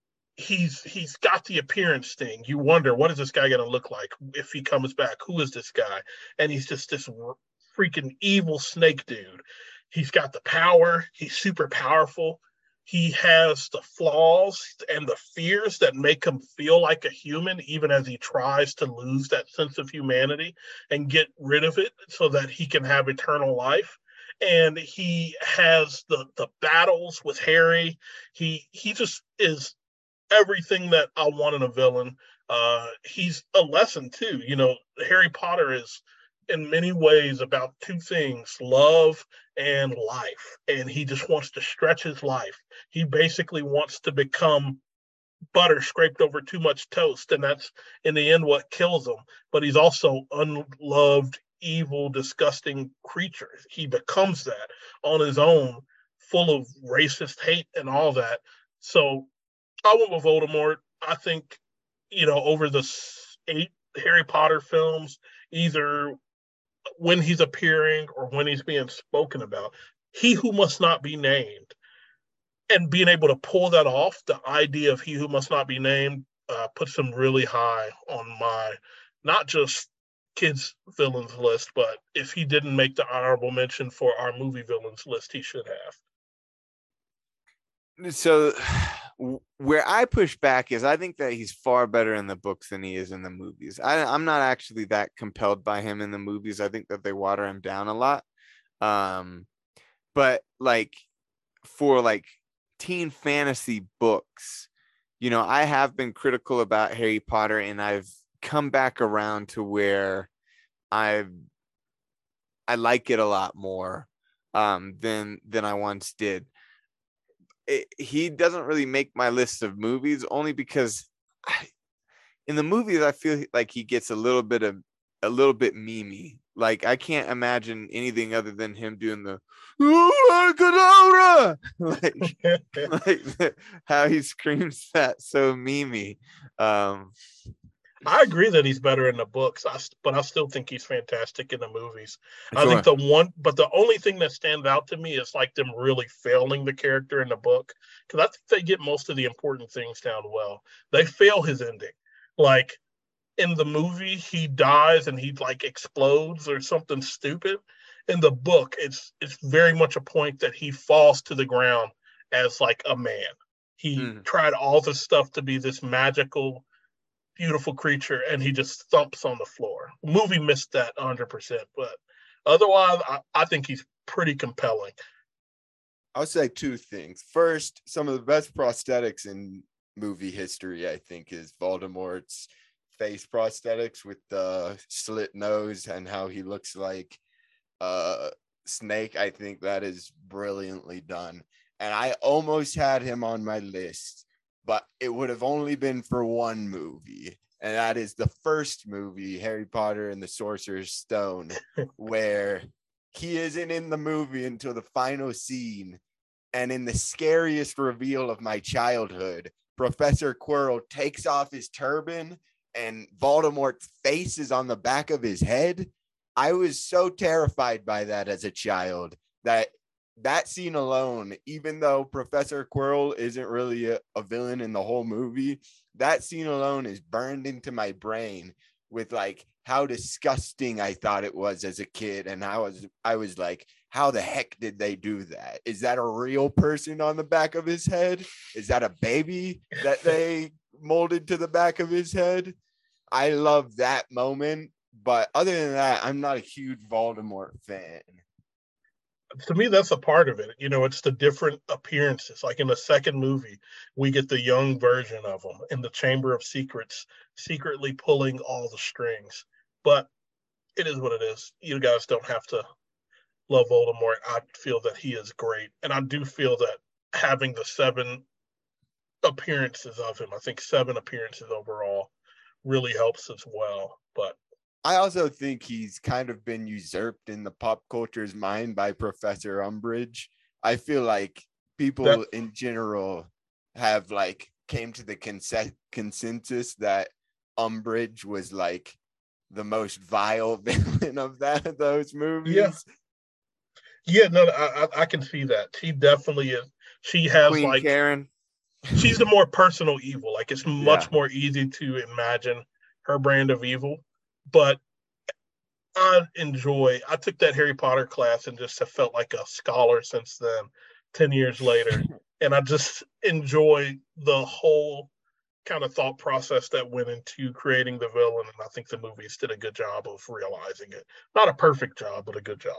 he's he's got the appearance thing. You wonder, what is this guy going to look like if he comes back? Who is this guy? And he's just this freaking evil snake dude. He's got the power. He's super powerful. He has the flaws and the fears that make him feel like a human, even as he tries to lose that sense of humanity and get rid of it so that he can have eternal life. And he has the the battles with Harry. He he just is everything that I want in a villain. Uh, he's a lesson too. You know, Harry Potter is in many ways about two things: love and life. And he just wants to stretch his life. He basically wants to become butter scraped over too much toast, and that's in the end what kills him. But he's also unloved, evil, disgusting creature. He becomes that on his own, full of racist hate and all that. So I went with Voldemort. I think, you know, over the eight Harry Potter films, either when he's appearing or when he's being spoken about, he who must not be named, and being able to pull that off, the idea of he who must not be named, uh, puts him really high on my, not just kids villains list, but if he didn't make the honorable mention for our movie villains list, he should have. So where I push back is I think that he's far better in the books than he is in the movies. I, I'm not actually that compelled by him in the movies. I think that they water him down a lot. Um, but like for like teen fantasy books, you know, I have been critical about Harry Potter, and I've come back around to where I've I like it a lot more um, than than I once did. It, he doesn't really make my list of movies, only because I, in the movies I feel like he gets a little bit of a little bit memey. Like I can't imagine anything other than him doing the oh, like, like the, how he screams that so memey. Um, I agree that he's better in the books, I, but I still think he's fantastic in the movies. Sure. I think the one, but the only thing that stands out to me is like them really failing the character in the book, because I think they get most of the important things down well. They fail his ending. Like in the movie, he dies and he like explodes or something stupid. In the book, it's it's very much a point that he falls to the ground as like a man. He mm. tried all this stuff to be this magical, beautiful creature, and he just thumps on the floor. The movie missed that one hundred percent, but otherwise, I, I think he's pretty compelling. I'll say two things. First, some of the best prosthetics in movie history, I think, is Voldemort's face prosthetics with the slit nose and how he looks like uh, Snake. I think that is brilliantly done. And I almost had him on my list, but it would have only been for one movie, and that is the first movie, Harry Potter and the Sorcerer's Stone, where he isn't in the movie until the final scene, and in the scariest reveal of my childhood, Professor Quirrell takes off his turban, and Voldemort's face is on the back of his head. I was so terrified by that as a child that that scene alone, even though Professor Quirrell isn't really a, a villain in the whole movie, that scene alone is burned into my brain with like how disgusting I thought it was as a kid. And I was, I was like, how the heck did they do that? Is that a real person on the back of his head? Is that a baby that they molded to the back of his head? I love that moment. But other than that, I'm not a huge Voldemort fan. To me, that's a part of it. You know, it's the different appearances. Like in the second movie, we get the young version of him in the Chamber of Secrets, secretly pulling all the strings. But it is what it is. You guys don't have to love Voldemort. I feel that he is great. And I do feel that having the seven appearances of him, I think seven appearances overall, really helps as well. But I also think he's kind of been usurped in the pop culture's mind by Professor Umbridge. I feel like people that, in general have like came to the cons- consensus that Umbridge was like the most vile villain of that of those movies. Yeah, yeah, no, I, I can see that. She definitely is. She has Queen like Karen. She's the more personal evil. Like it's much yeah. more easy to imagine her brand of evil. But I enjoy, I took that Harry Potter class and just have felt like a scholar since then, ten years later. And I just enjoy the whole kind of thought process that went into creating the villain. And I think the movies did a good job of realizing it. Not a perfect job, but a good job.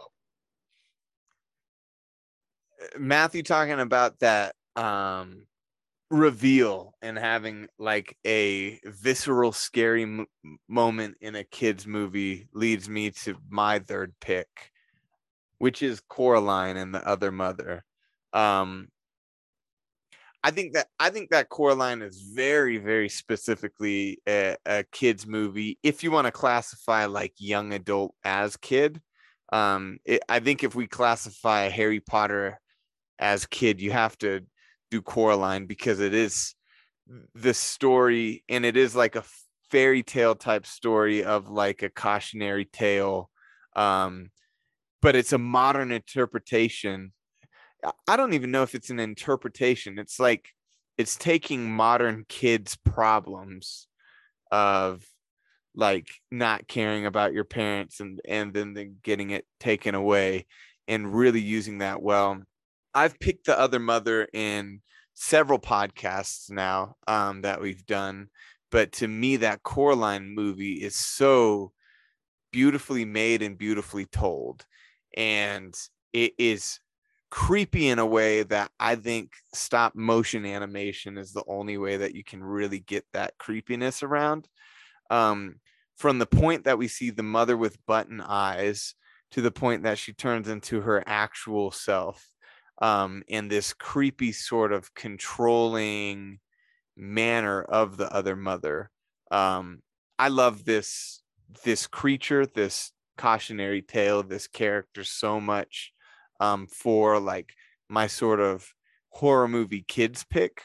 Matthew talking about that um, reveal and having like a visceral, scary m- moment in a kid's movie leads me to my third pick, which is Coraline and the Other Mother. Um, I think that I think that Coraline is very, very specifically a, a kid's movie. If you want to classify like young adult as kid, um, it, I think if we classify Harry Potter as kid, you have to do Coraline because it is the story, and it is like a fairy tale type story of like a cautionary tale, um, but it's a modern interpretation. I don't even know if it's an interpretation. It's like it's taking modern kids' problems of like not caring about your parents and and then, then getting it taken away and really using that well. I've picked The Other Mother in several podcasts now um, that we've done. But to me, that Coraline movie is so beautifully made and beautifully told. And it is creepy in a way that I think stop motion animation is the only way that you can really get that creepiness around. Um, from the point that we see the mother with button eyes to the point that she turns into her actual self, um, and this creepy sort of controlling manner of the other mother. Um, I love this this creature, this cautionary tale, this character so much, um, for like my sort of horror movie kids pick.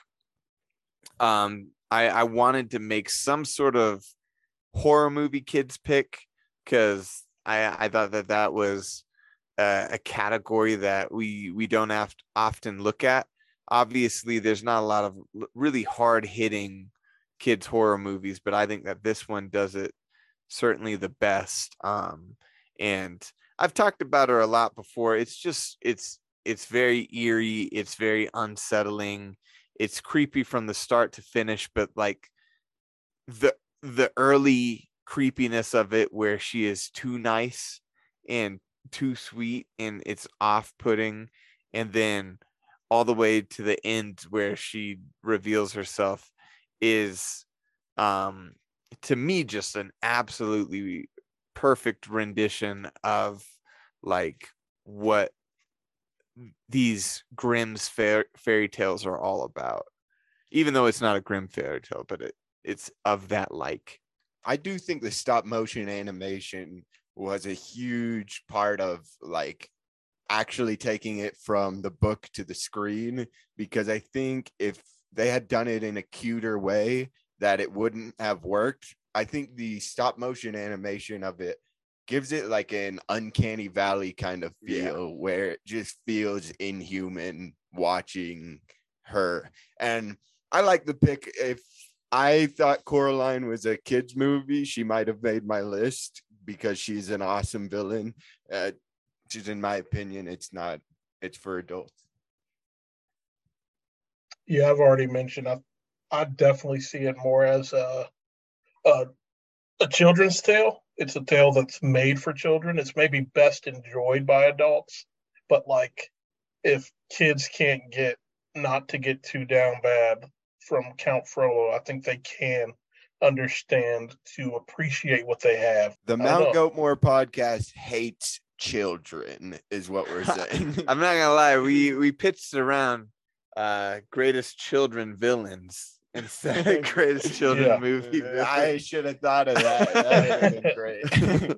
Um, I, I wanted to make some sort of horror movie kids pick because I, I thought that that was a, a category that we we don't have to often look at. Obviously, there's not a lot of really hard hitting kids horror movies, but I think that this one does it certainly the best. Um, and I've talked about her a lot before. It's just it's it's very eerie. It's very unsettling. It's creepy from the start to finish, but like the the early creepiness of it where she is too nice and too sweet and it's off-putting, and then all the way to the end where she reveals herself is um to me just an absolutely perfect rendition of like what these Grimm's fair, fairy tales are all about, even though it's not a Grimm fairy tale, but it it's of that like. I do think the stop motion animation was a huge part of like actually taking it from the book to the screen, because I think if they had done it in a cuter way that it wouldn't have worked. I think the stop motion animation of it gives it like an uncanny valley kind of feel, yeah, where it just feels inhuman watching her. And I like the pick. If I thought Coraline was a kid's movie, she might have made my list because she's an awesome villain. Uh, just in my opinion, it's not, it's for adults. Yeah, I've already mentioned, I, I definitely see it more as a, a, a children's tale. It's a tale that's made for children. It's maybe best enjoyed by adults, but like if kids can't get not to get too down bad from Count Frollo, I think they can understand to appreciate what they have. The Mount Goatmore podcast hates children, is what we're saying. I'm not gonna lie, we we pitched around uh greatest children villains instead of greatest children yeah. movie villains. I should have thought of that. That would have been great.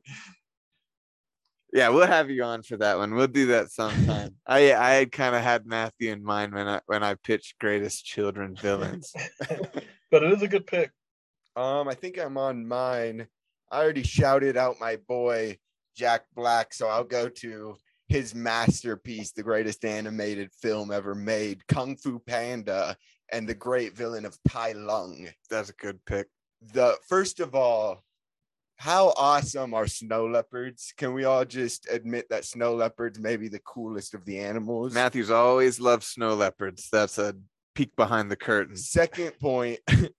Yeah, we'll have you on for that one. We'll do that sometime. I I had kind of had Matthew in mind when I when I pitched greatest children villains. But it is a good pick. Um, I think I'm on mine. I already shouted out my boy Jack Black, so I'll go to his masterpiece, the greatest animated film ever made, Kung Fu Panda, and the great villain of Tai Lung. That's a good pick. The first of all, how awesome are snow leopards? Can we all just admit that snow leopards may be the coolest of the animals? Matthew's always loved snow leopards. That's a peek behind the curtain. Second point,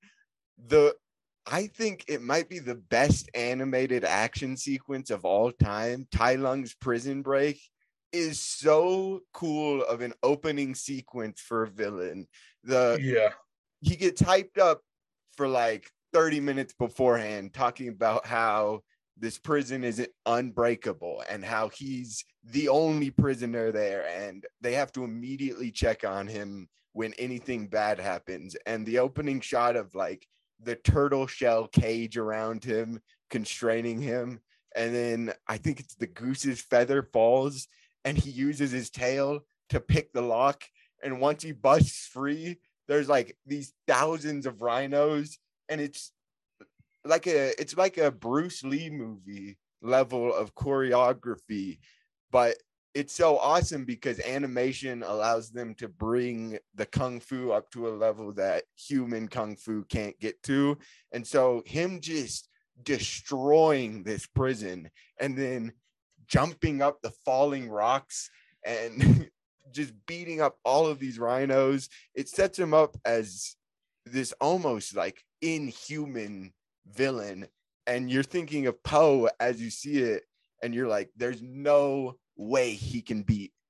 the I think it might be the best animated action sequence of all time. Tai Lung's prison break is so cool of an opening sequence for a villain. The yeah, he gets hyped up for like thirty minutes beforehand, talking about how this prison is unbreakable and how he's the only prisoner there, and they have to immediately check on him when anything bad happens. And the opening shot of like the turtle shell cage around him constraining him, and then I think it's the goose's feather falls and he uses his tail to pick the lock, and once he busts free, there's like these thousands of rhinos, and it's like a it's like a Bruce Lee movie level of choreography, but it's so awesome because animation allows them to bring the kung fu up to a level that human kung fu can't get to. And so him just destroying this prison and then jumping up the falling rocks and just beating up all of these rhinos, it sets him up as this almost like inhuman villain. And you're thinking of Po as you see it, and you're like, there's no way he can beat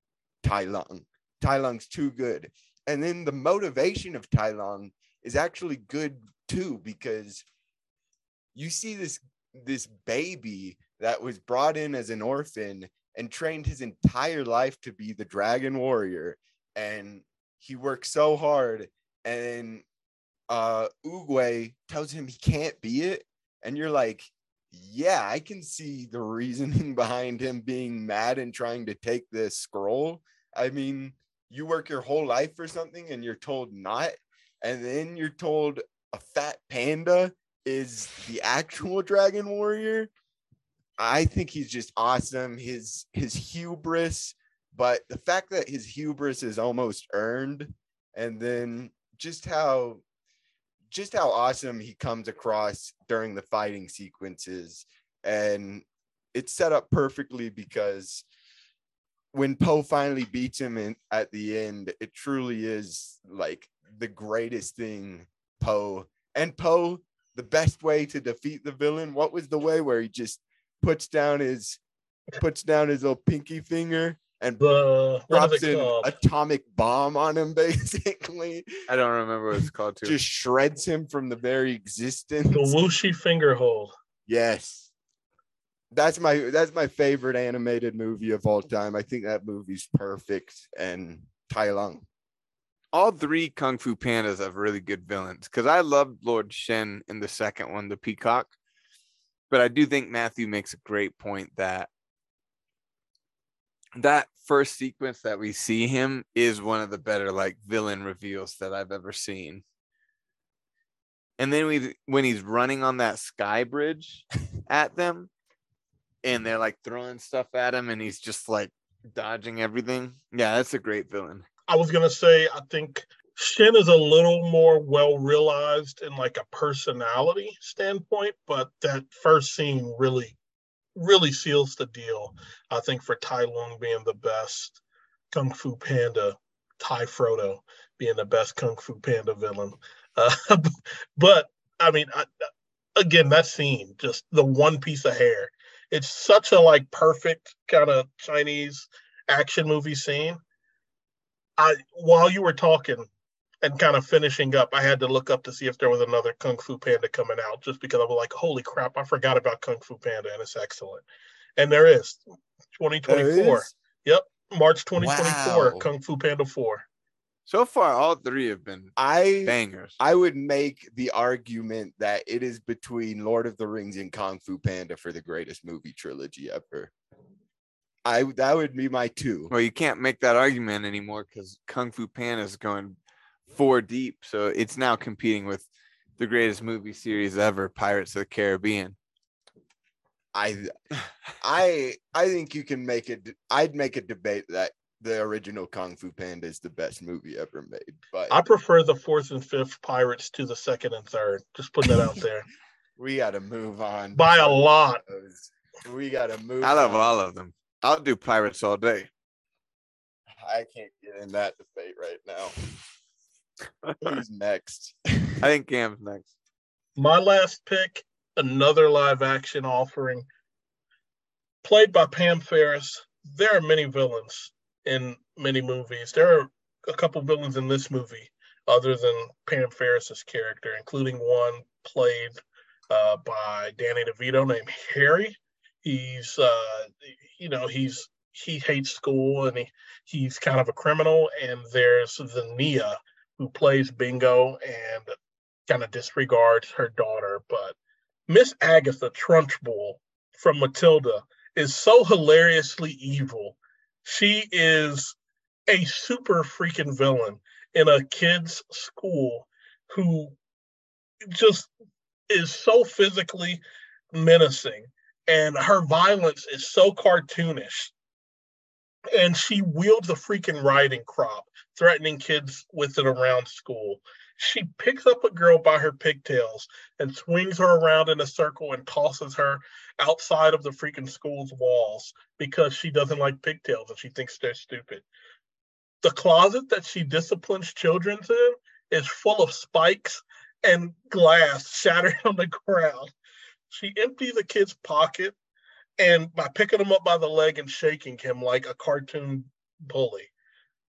Tai Lung. Tai Lung's too good. And then the motivation of Tai Lung is actually good too, because you see this this baby that was brought in as an orphan and trained his entire life to be the dragon warrior, and he works so hard, and uh Oogway tells him he can't be it, and you're like, yeah, I can see the reasoning behind him being mad and trying to take this scroll. I mean, you work your whole life for something and you're told not, and then you're told a fat panda is the actual dragon warrior. I think he's just awesome. His his hubris, but the fact that his hubris is almost earned, and then just how just how awesome he comes across during the fighting sequences. And it's set up perfectly because when Po finally beats him in, at the end, it truly is like the greatest thing Po. And Po, the best way to defeat the villain, what was the way where he just puts down his puts down his little pinky finger and the drops an called? atomic bomb on him, basically. I don't remember what it's called too. Just shreds him from the very existence. The Wuxi finger hold. Yes. That's my that's my favorite animated movie of all time. I think that movie's perfect. And Tai Lung. All three Kung Fu Pandas have really good villains, because I loved Lord Shen in the second one, the peacock. But I do think Matthew makes a great point that that first sequence that we see him is one of the better like villain reveals that I've ever seen. And then we when he's running on that sky bridge at them, and they're like throwing stuff at him, and he's just like dodging everything. Yeah, that's a great villain. I was gonna say, I think Shen is a little more well realized in like a personality standpoint, but that first scene really, really seals the deal. I think for Tai Lung being the best Kung Fu Panda, Tai Frodo being the best Kung Fu Panda villain. Uh, but I mean, I, again, that scene, just the one piece of hair, it's such a like perfect kind of Chinese action movie scene. I while you were talking and kind of finishing up, I had to look up to see if there was another Kung Fu Panda coming out, just because I was like, holy crap, I forgot about Kung Fu Panda, and it's excellent. And there is. twenty twenty-four. There is? Yep. March twenty twenty-four, wow. Kung Fu Panda four. So far, all three have been I, bangers. I would make the argument that it is between Lord of the Rings and Kung Fu Panda for the greatest movie trilogy ever. I that would be my two. Well, you can't make that argument anymore because Kung Fu Panda is going four deep, so it's now competing with the greatest movie series ever, Pirates of the Caribbean. I, I, I think you can make it. I'd make a debate that the original Kung Fu Panda is the best movie ever made. But I prefer the fourth and fifth Pirates to the second and third. Just putting that out there. We got to move on by a lot. We got to move. I love on. all of them. I'll do Pirates all day. I can't get in that debate right now. Who's next? I think Cam's next. My last pick, another live action offering, played by Pam Ferris. There are many villains in many movies. There are a couple villains in this movie other than Pam Ferris's character, including one played uh, by Danny DeVito named Harry. He's, uh, you know, he's he hates school and he, he's kind of a criminal. And there's the Nia who plays Bingo and kind of disregards her daughter. But Miss Agatha Trunchbull from Matilda is so hilariously evil. She is a super freaking villain in a kid's school who just is so physically menacing. And her violence is so cartoonish. And she wields a freaking riding crop, threatening kids with it around school. She picks up a girl by her pigtails and swings her around in a circle and tosses her outside of the freaking school's walls because she doesn't like pigtails and she thinks they're stupid. The closet that she disciplines children in is full of spikes and glass shattered on the ground. She empties a kid's pocket and by picking him up by the leg and shaking him like a cartoon bully.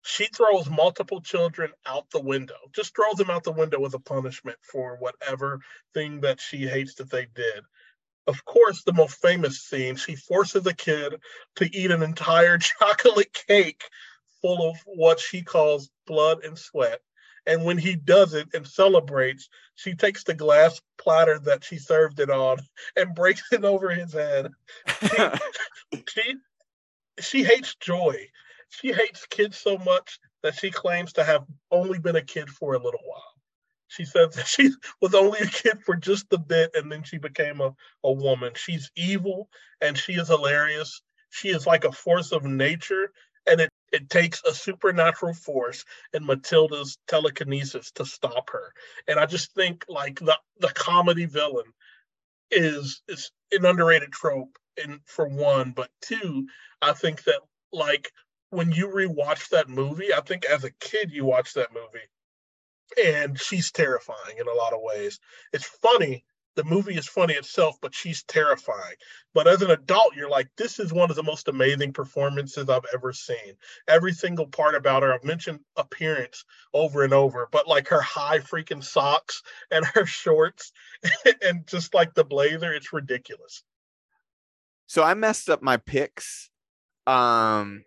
She throws multiple children out the window, just throws them out the window as a punishment for whatever thing that she hates that they did. Of course, the most famous scene, she forces a kid to eat an entire chocolate cake full of what she calls blood and sweat. And when he does it and celebrates, she takes the glass platter that she served it on and breaks it over his head. She, she, she hates joy. She hates kids so much that she claims to have only been a kid for a little while. She says that she was only a kid for just a bit and then she became a, a woman. She's evil and she is hilarious. She is like a force of nature, and it, it takes a supernatural force in Matilda's telekinesis to stop her. And I just think like the, the comedy villain is is an underrated trope, in for one, but two, I think that like when you rewatch that movie, I think as a kid you watch that movie and she's terrifying in a lot of ways. It's funny. The movie is funny itself, but she's terrifying. But as an adult, you're like, this is one of the most amazing performances I've ever seen. Every single part about her, I've mentioned appearance over and over, but like her high freaking socks and her shorts and just like the blazer, it's ridiculous. So I messed up my picks. Um,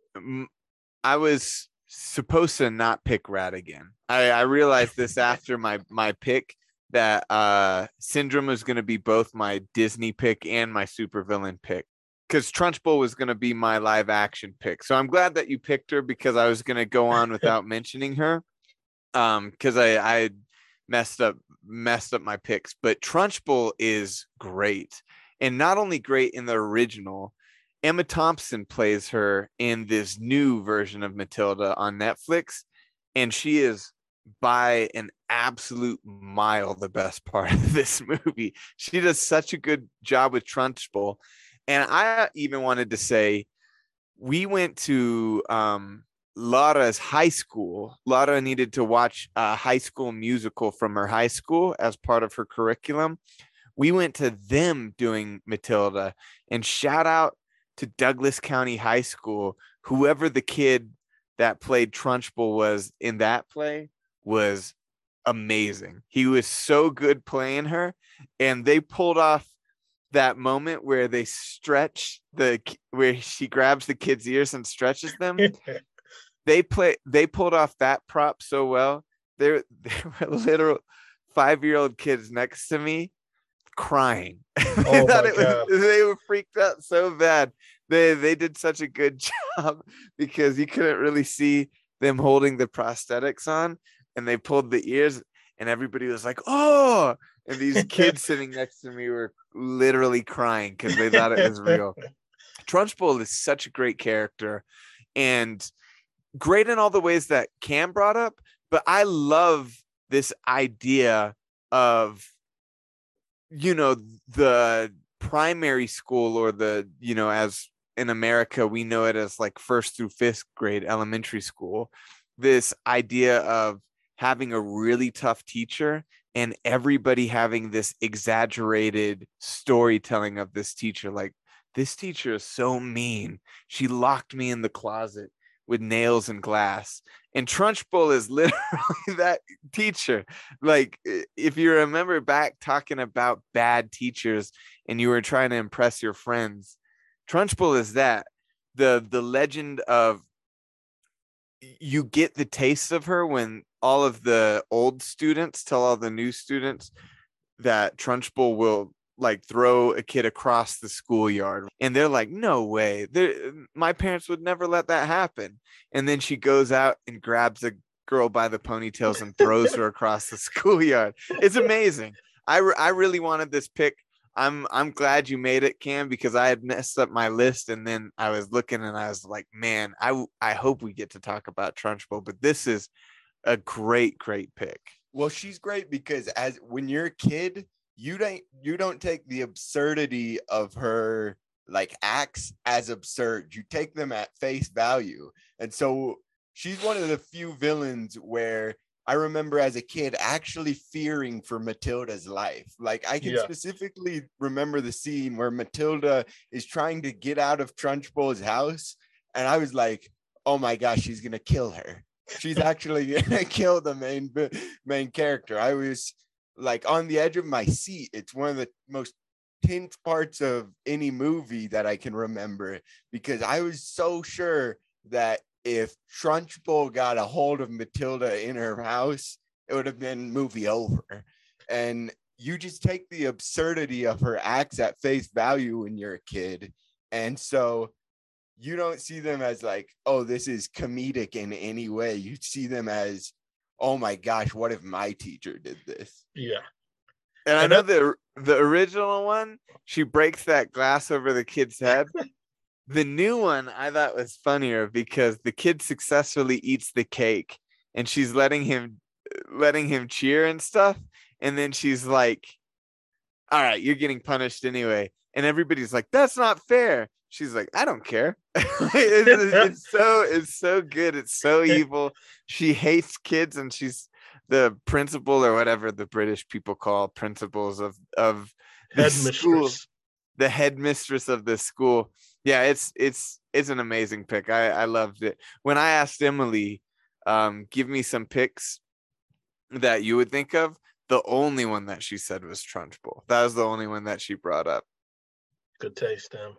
I was supposed to not pick Ratigan. I, I realized this after my my pick that uh, Syndrome was going to be both my Disney pick and my supervillain pick, because Trunchbull was going to be my live action pick. So I'm glad that you picked her, because I was going to go on without mentioning her, um, because I I messed up messed up my picks. But Trunchbull is great, and not only great in the original. Emma Thompson plays her in this new version of Matilda on Netflix, and she is by an absolute mile the best part of this movie. She does such a good job with Trunchbull. And I even wanted to say, we went to um, Laura's high school. Laura needed to watch a high school musical from her high school as part of her curriculum. We went to them doing Matilda, and shout out to Douglas County High School. Whoever the kid that played Trunchbull was in that play was amazing. He was so good playing her, and they pulled off that moment where they stretch the where she grabs the kid's ears and stretches them. they play they pulled off that prop so well. There there were literal five-year-old kids next to me crying. Oh my it was, they were freaked out so bad. They they did such a good job, because you couldn't really see them holding the prosthetics on, and they pulled the ears, and everybody was like, oh, and these kids sitting next to me were literally crying because they thought it was real. Trunchbull is such a great character, and great in all the ways that Cam brought up, but I love this idea of, you know, the primary school, or the, you know, as in America, we know it as like first through fifth grade elementary school, this idea of having a really tough teacher and everybody having this exaggerated storytelling of this teacher. Like, this teacher is so mean. She locked me in the closet with nails and glass. And Trunchbull is literally that teacher. Like, if you remember back talking about bad teachers and you were trying to impress your friends, Trunchbull is that. The the legend of, you get the taste of her when all of the old students tell all the new students that Trunchbull will like throw a kid across the schoolyard, and they're like, no way, they're, my parents would never let that happen. And then she goes out and grabs a girl by the ponytails and throws her across the schoolyard. It's amazing. I, re- I really wanted this pick. I'm I'm glad you made it, Cam, because I had messed up my list, and then I was looking and I was like, man, I I hope we get to talk about Trunchbull, but this is a great, great pick. Well, she's great because as when you're a kid, you don't you don't take the absurdity of her like acts as absurd. You take them at face value. And so she's one of the few villains where I remember as a kid actually fearing for Matilda's life. Like, I can yeah. specifically remember the scene where Matilda is trying to get out of Trunchbull's house, and I was like, oh my gosh, she's gonna kill her. She's actually gonna kill the main main character. I was like on the edge of my seat. It's one of the most tense parts of any movie that I can remember, because I was so sure that if Trunchbull got a hold of Matilda in her house, it would have been movie over. And you just take the absurdity of her acts at face value when you're a kid. And so you don't see them as like, oh, this is comedic in any way. You see them as, oh my gosh, what if my teacher did this? Yeah. And I know the the original one, she breaks that glass over the kid's head. The new one I thought was funnier because the kid successfully eats the cake and she's letting him letting him cheer and stuff. And then she's like, all right, you're getting punished anyway. And everybody's like, that's not fair. She's like, I don't care. it's, it's so it's so good. It's so evil. She hates kids, and she's the principal, or whatever the British people call principals of of the school, the headmistress of the school. Yeah, it's it's it's an amazing pick. I I loved it. When I asked Emily, um, give me some picks that you would think of, the only one that she said was Trunchbull. That was the only one that she brought up. Good taste, Em.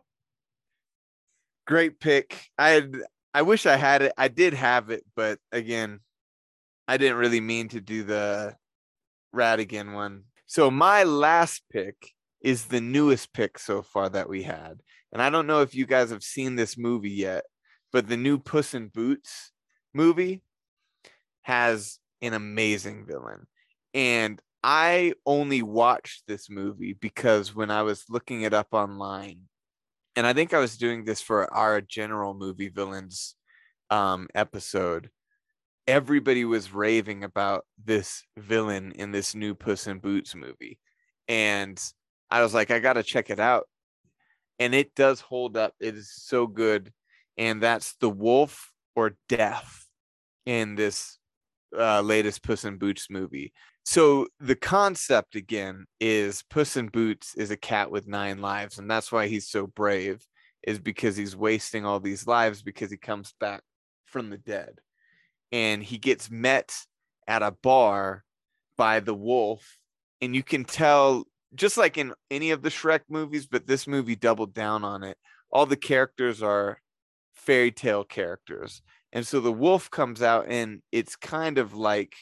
Great pick. I had, I wish I had it. I did have it, but again, I didn't really mean to do the Ratigan one. So my last pick is the newest pick so far that we had. And I don't know if you guys have seen this movie yet, but the new Puss in Boots movie has an amazing villain. And I only watched this movie because when I was looking it up online, and I think I was doing this for our general movie villains um, episode, everybody was raving about this villain in this new Puss in Boots movie. And I was like, I got to check it out. And it does hold up. It is so good. And that's the wolf or death in this uh, latest Puss in Boots movie. So the concept again is Puss in Boots is a cat with nine lives, and that's why he's so brave, is because he's wasting all these lives because he comes back from the dead. And he gets met at a bar by the wolf, and you can tell, just like in any of the Shrek movies, but this movie doubled down on it, all the characters are fairy tale characters. And so the wolf comes out, and it's kind of like,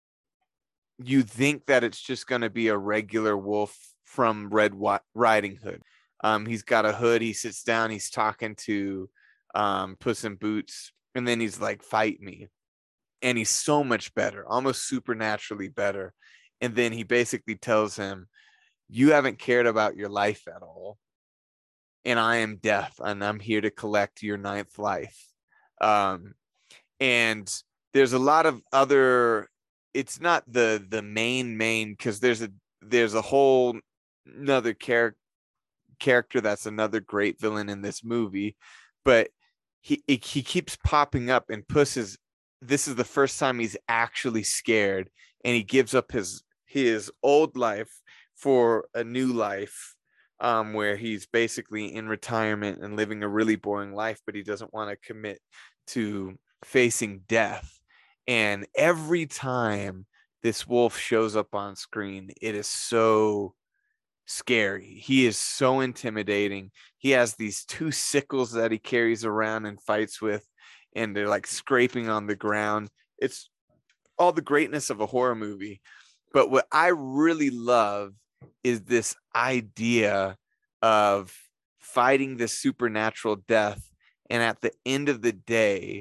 you think that it's just going to be a regular wolf from Red Riding Hood. Um, he's got a hood. He sits down. He's talking to um, Puss in Boots. And then he's like, fight me. And he's so much better, almost supernaturally better. And then he basically tells him, you haven't cared about your life at all. And I am death, and I'm here to collect your ninth life. Um, and there's a lot of other... It's not the the main main because there's a there's a whole another char- character that's another great villain in this movie, but he it, he keeps popping up, and Puss is this is the first time he's actually scared, and he gives up his his old life for a new life, um, where he's basically in retirement and living a really boring life, but he doesn't want to commit to facing death. And every time this wolf shows up on screen, it is so scary. He is so intimidating. He has these two sickles that he carries around and fights with, and they're like scraping on the ground. It's all the greatness of a horror movie. But what I really love is this idea of fighting this supernatural death. And at the end of the day,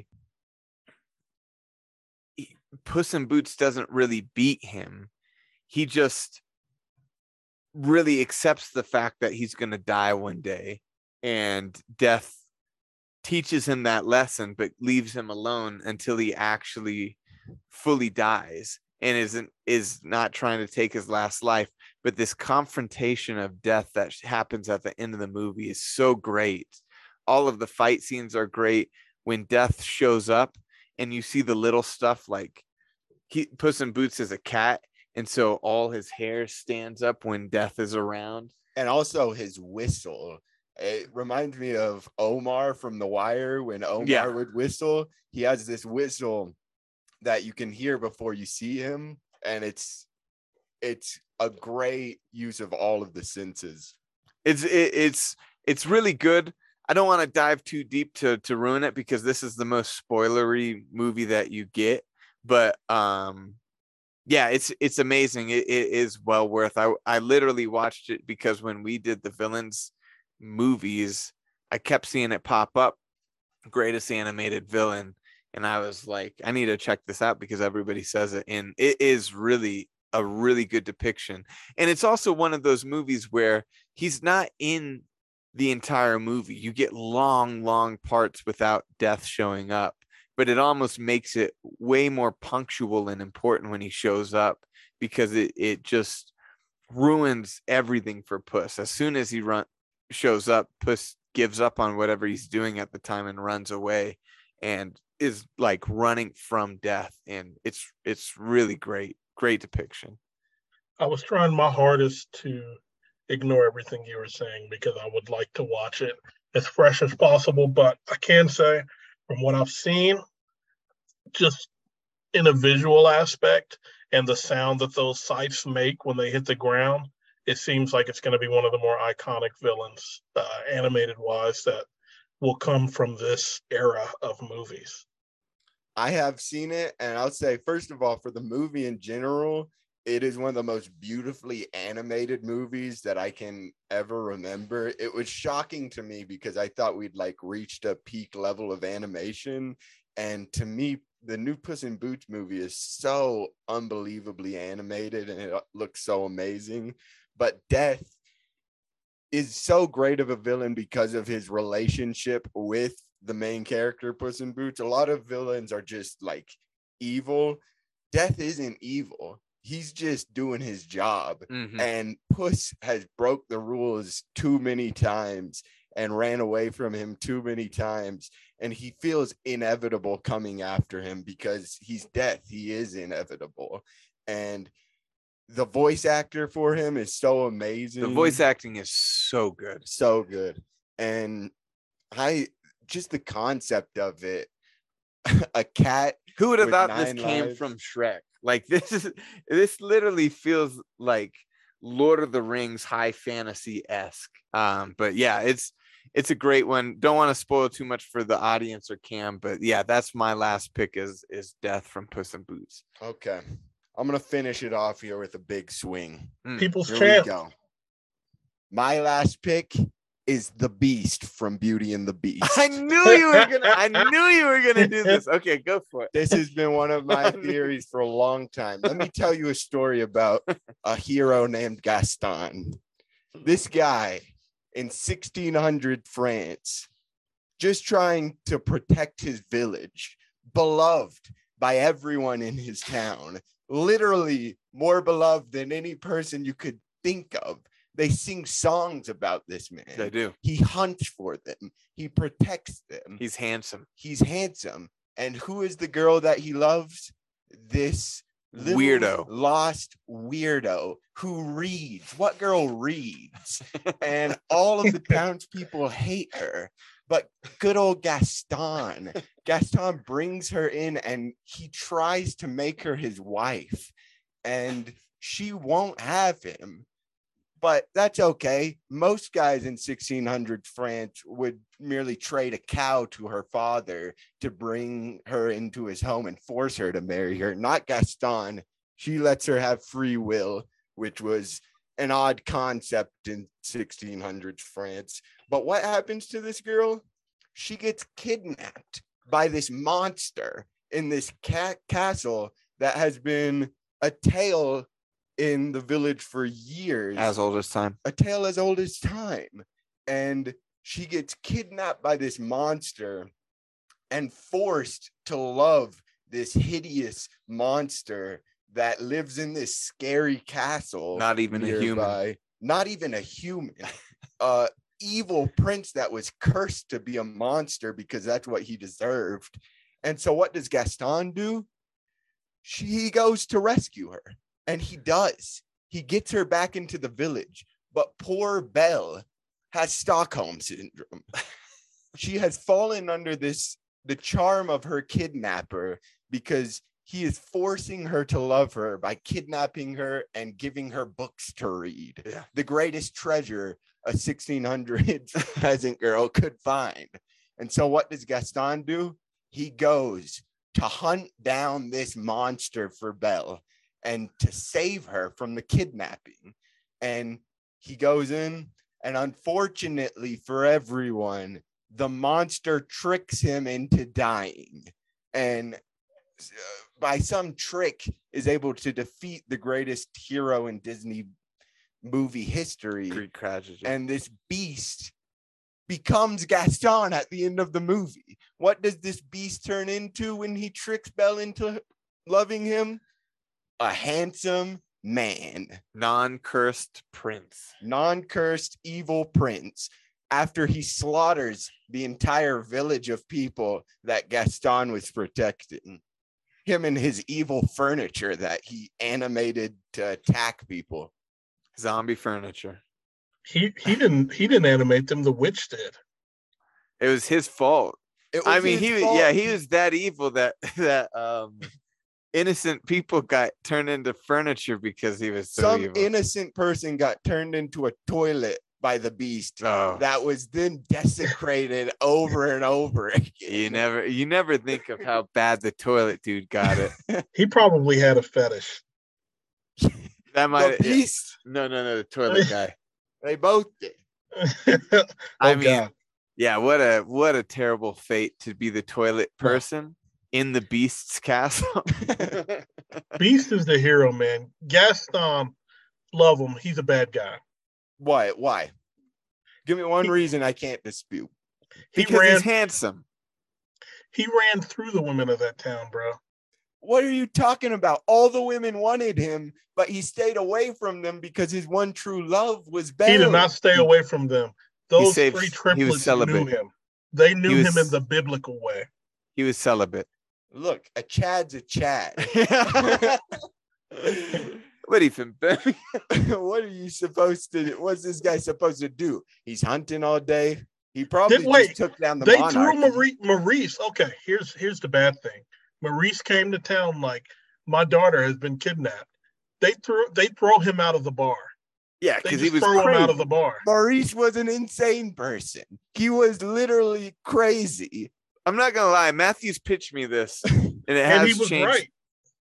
Puss in Boots doesn't really beat him. He just really accepts the fact that he's going to die one day, and death teaches him that lesson, but leaves him alone until he actually fully dies, and isn't is not trying to take his last life. But this confrontation of death that happens at the end of the movie is so great. All of the fight scenes are great. When death shows up, and you see the little stuff like he, Puss in Boots is a cat, and so all his hair stands up when death is around. And also his whistle It reminds me of Omar from The Wire. When Omar Yeah. would whistle, he has this whistle that you can hear before you see him, and it's it's a great use of all of the senses. It's it, it's it's really good. I don't want to dive too deep to to ruin it, because this is the most spoilery movie that you get. But um, yeah, it's it's amazing. It, it is well worth. I I literally watched it because when we did the villains movies, I kept seeing it pop up, greatest animated villain, and I was like, I need to check this out because everybody says it, and it is really a really good depiction. And it's also one of those movies where he's not in the entire movie. You get long, long parts without Death showing up, but it almost makes it way more punctual and important when he shows up, because it, it just ruins everything for Puss. As soon as he run shows up, Puss gives up on whatever he's doing at the time and runs away and is like running from death. And it's it's really great. Great depiction. I was trying my hardest to ignore everything you were saying because I would like to watch it as fresh as possible. But I can say, from what I've seen, just in a visual aspect and the sound that those scythes make when they hit the ground, it seems like it's going to be one of the more iconic villains, uh, animated wise, that will come from this era of movies. I have seen it, and I'll say, first of all, for the movie in general, it is one of the most beautifully animated movies that I can ever remember. It was shocking to me because I thought we'd like reached a peak level of animation. And to me, the new Puss in Boots movie is so unbelievably animated and it looks so amazing. But Death is so great of a villain because of his relationship with the main character, Puss in Boots. A lot of villains are just like evil. Death isn't evil. He's just doing his job. Mm-hmm. And Puss has broke the rules too many times and ran away from him too many times. And he feels inevitable coming after him because he's Death. He is inevitable. And the voice actor for him is so amazing. The voice acting is so good. So good. And I just the concept of it, a cat. Who would have thought this came lives. from Shrek? Like this is this literally feels like Lord of the Rings high fantasy-esque. Um, but yeah, it's it's a great one. Don't want to spoil too much for the audience or Cam, but yeah, that's my last pick is is Death from Puss in Boots. Okay. I'm gonna finish it off here with a big swing. Mm. People's here champ. We go. My last pick is the Beast from Beauty and the Beast. I knew you were gonna I knew you were gonna do this. Okay, go for it. This has been one of my theories for a long time. Let me tell you a story about a hero named Gaston. This guy in sixteen hundred France, just trying to protect his village, beloved by everyone in his town, literally more beloved than any person you could think of. They sing songs about this man. They do. He hunts for them. He protects them. He's handsome. He's handsome. And who is the girl that he loves? This weirdo, lost weirdo who reads. What girl reads? And all of the townspeople hate her. But good old Gaston. Gaston brings her in and he tries to make her his wife. And she won't have him. But that's okay. Most guys in sixteen hundred France would merely trade a cow to her father to bring her into his home and force her to marry her. Not Gaston. She lets her have free will, which was an odd concept in sixteen hundreds France. But what happens to this girl? She gets kidnapped by this monster in this cat castle that has been a tale in the village for years. As old as time. A tale as old as time. And she gets kidnapped by this monster and forced to love this hideous monster that lives in this scary castle. Not even nearby. a human. Not even a human. uh, evil prince that was cursed to be a monster because that's what he deserved. And so what does Gaston do? She, he goes to rescue her. And he does. He gets her back into the village. But poor Belle has Stockholm syndrome. She has fallen under this the charm of her kidnapper because he is forcing her to love her by kidnapping her and giving her books to read. Yeah. The greatest treasure a sixteen hundreds peasant girl could find. And so what does Gaston do? He goes to hunt down this monster for Belle and to save her from the kidnapping. And he goes in, and unfortunately for everyone, the monster tricks him into dying. And uh, by some trick is able to defeat the greatest hero in Disney movie history. Greek tragedy. And this beast becomes Gaston at the end of the movie. What does this beast turn into when he tricks Belle into loving him? A handsome man. Non-cursed prince. Non-cursed evil prince. After he slaughters the entire village of people that Gaston was protecting. Him and his evil furniture that he animated to attack people. Zombie furniture. He he didn't he didn't animate them. The witch did. It was his fault. It was I mean, his he fault. yeah, he was that evil that that um innocent people got turned into furniture because he was so Some evil. innocent person got turned into a toilet by the beast Oh. that was then desecrated over and over again. You never you never think of how bad the toilet dude got it. He probably had a fetish. That might The beast, no no no the toilet guy. they both did. I Oh, mean, God. yeah, what a what a terrible fate to be the toilet person in the beast's castle. Beast is the hero, man. Gaston, love him. He's a bad guy. Why? Why? Give me one He- reason I can't dispute. He Because ran. he's handsome. He ran through the women of that town, bro. What are you talking about? All the women wanted him, but he stayed away from them because his one true love was Belle. He did not stay away from them. Those saved- three he was triplets knew celibate. him. They knew He him was- in the biblical way. He was celibate. Look, a Chad's a Chad. What even? What are you supposed to do? What's this guy supposed to do? He's hunting all day. He probably Did- wait, just took down the They monarchy. threw Maurice, Maurice. Okay, here's here's the bad thing. Maurice came to town like, my daughter has been kidnapped. They threw they throw him out of the bar. Yeah, They because just he was throw him out crazy. of the bar. Maurice was an insane person. He was literally crazy. I'm not gonna lie. Matthews pitched me this, and it And has he was changed. right.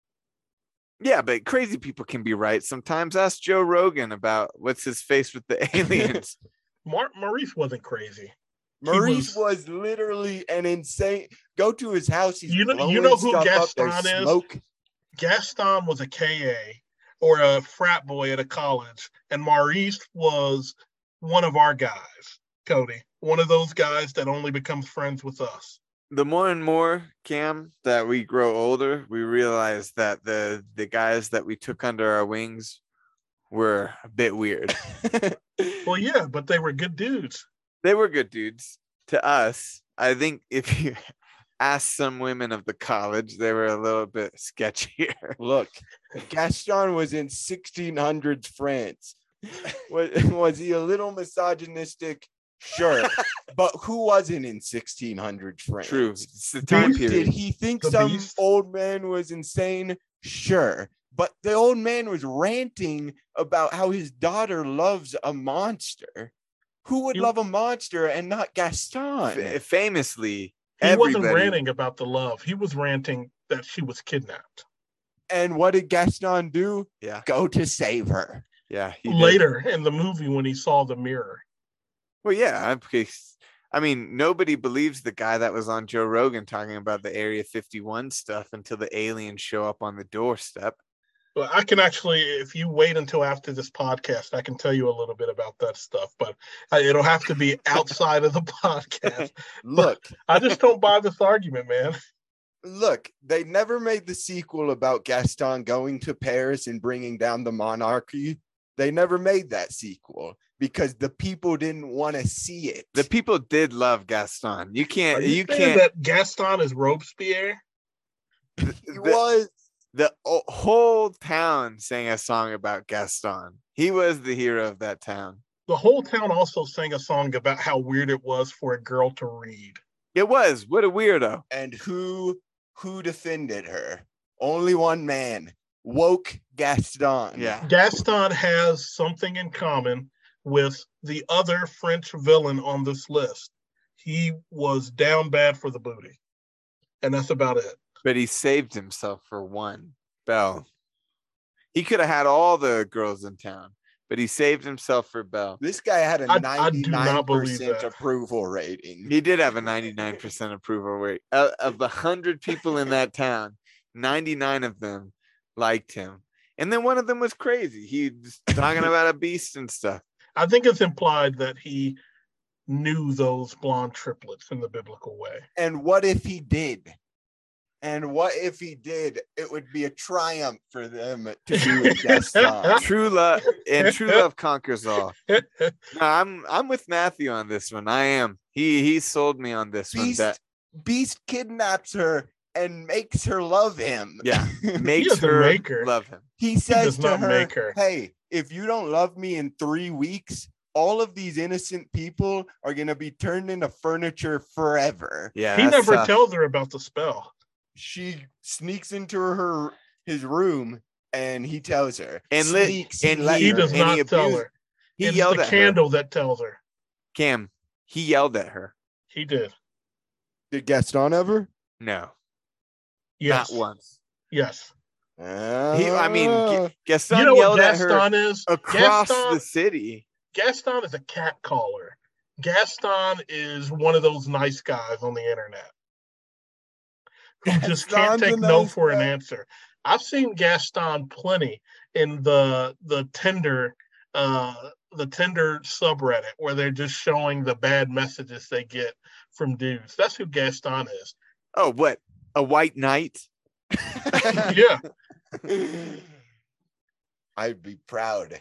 Yeah, but crazy people can be right sometimes. Ask Joe Rogan about what's his face with the aliens. Mar- Maurice wasn't crazy. Maurice was- was, literally an insane. Go to his house. He's You know- blowing you know who stuff up. There's Gaston is? smoke. Gaston was a K A or a frat boy at a college, and Maurice was one of our guys, Cody. One of those guys that only becomes friends with us. The more and more, Cam, that we grow older, we realize that the the guys that we took under our wings were a bit weird. Well, yeah, but they were good dudes. They were good dudes to us. I think if you ask some women of the college, they were a little bit sketchier. Look, Gaston was in sixteen hundreds France. Was, was he a little misogynistic? Sure. But who wasn't in sixteen hundreds France? True. It's the time Did, period. did he think The some Beast? old man was insane? Sure. But the old man was ranting about how his daughter loves a monster. Who would He- love a monster and not Gaston? F- famously, He wasn't everybody- ranting about the love. He was ranting that she was kidnapped. And what did Gaston do? Yeah, Go to save her. yeah. he did. Later in the movie when he saw the mirror. Well, yeah. I'm case- I mean, nobody believes the guy that was on Joe Rogan talking about the Area fifty-one stuff until the aliens show up on the doorstep. Well, I can actually, if you wait until after this podcast, I can tell you a little bit about that stuff, but uh, it'll have to be outside of the podcast. Look, I just don't buy this argument, man. look, they never made the sequel about Gaston going to Paris and bringing down the monarchy. They never made that sequel because the people didn't want to see it. The people did love Gaston. You Are can't. you, You saying can't. that Gaston is Robespierre? He the- was The o- whole town sang a song about Gaston. He was the hero of that town. The whole town also sang a song about how weird it was for a girl to read. It was. What a weirdo. And who who defended her? Only one man. Woke Gaston. Yeah. Gaston has something in common with the other French villain on this list. He was down bad for the booty. And that's about it. But he saved himself for one, Belle. He could have had all the girls in town, but he saved himself for Belle. This guy had a I- I ninety-nine do not believe percent that. approval rating. He did have a ninety-nine percent approval rate. Uh, of the one hundred people in that town, ninety-nine of them liked him. And then one of them was crazy. He was talking about a beast and stuff. I think it's implied that he knew those blonde triplets in the biblical way. And what if he did? And what if he did? It would be a triumph for them to be with Gaston. True love and true love conquers all. No, I'm I'm with Matthew on this one. I am. He he sold me on this Beast, one. That Beast kidnaps her and makes her love him. yeah, makes doesn't her, make her. love him. He says does to not her, make her. "Hey, if you don't love me in three weeks, all of these innocent people are gonna be turned into furniture forever." Yeah, He that's never tough. tells her about the spell. She sneaks into her his room and he tells her. And lit- Sneaks, and let He her. does and not he tell abused- her. He It's yelled the at her. candle that tells her. Cam, he yelled at her. He did. Did Gaston ever? No, Yes. not once. Yes. He, I mean, Ah. G- Gaston You know what yelled at her Gaston is? across Gaston, the city. Gaston is a cat caller. Gaston is one of those nice guys on the internet who just can't Gaston's a take no nice for an guy. answer. I've seen Gaston plenty in the the Tinder uh the Tinder subreddit where they're just showing the bad messages they get from dudes. That's who Gaston is. Oh, what? A white knight? Yeah. I'd be proud.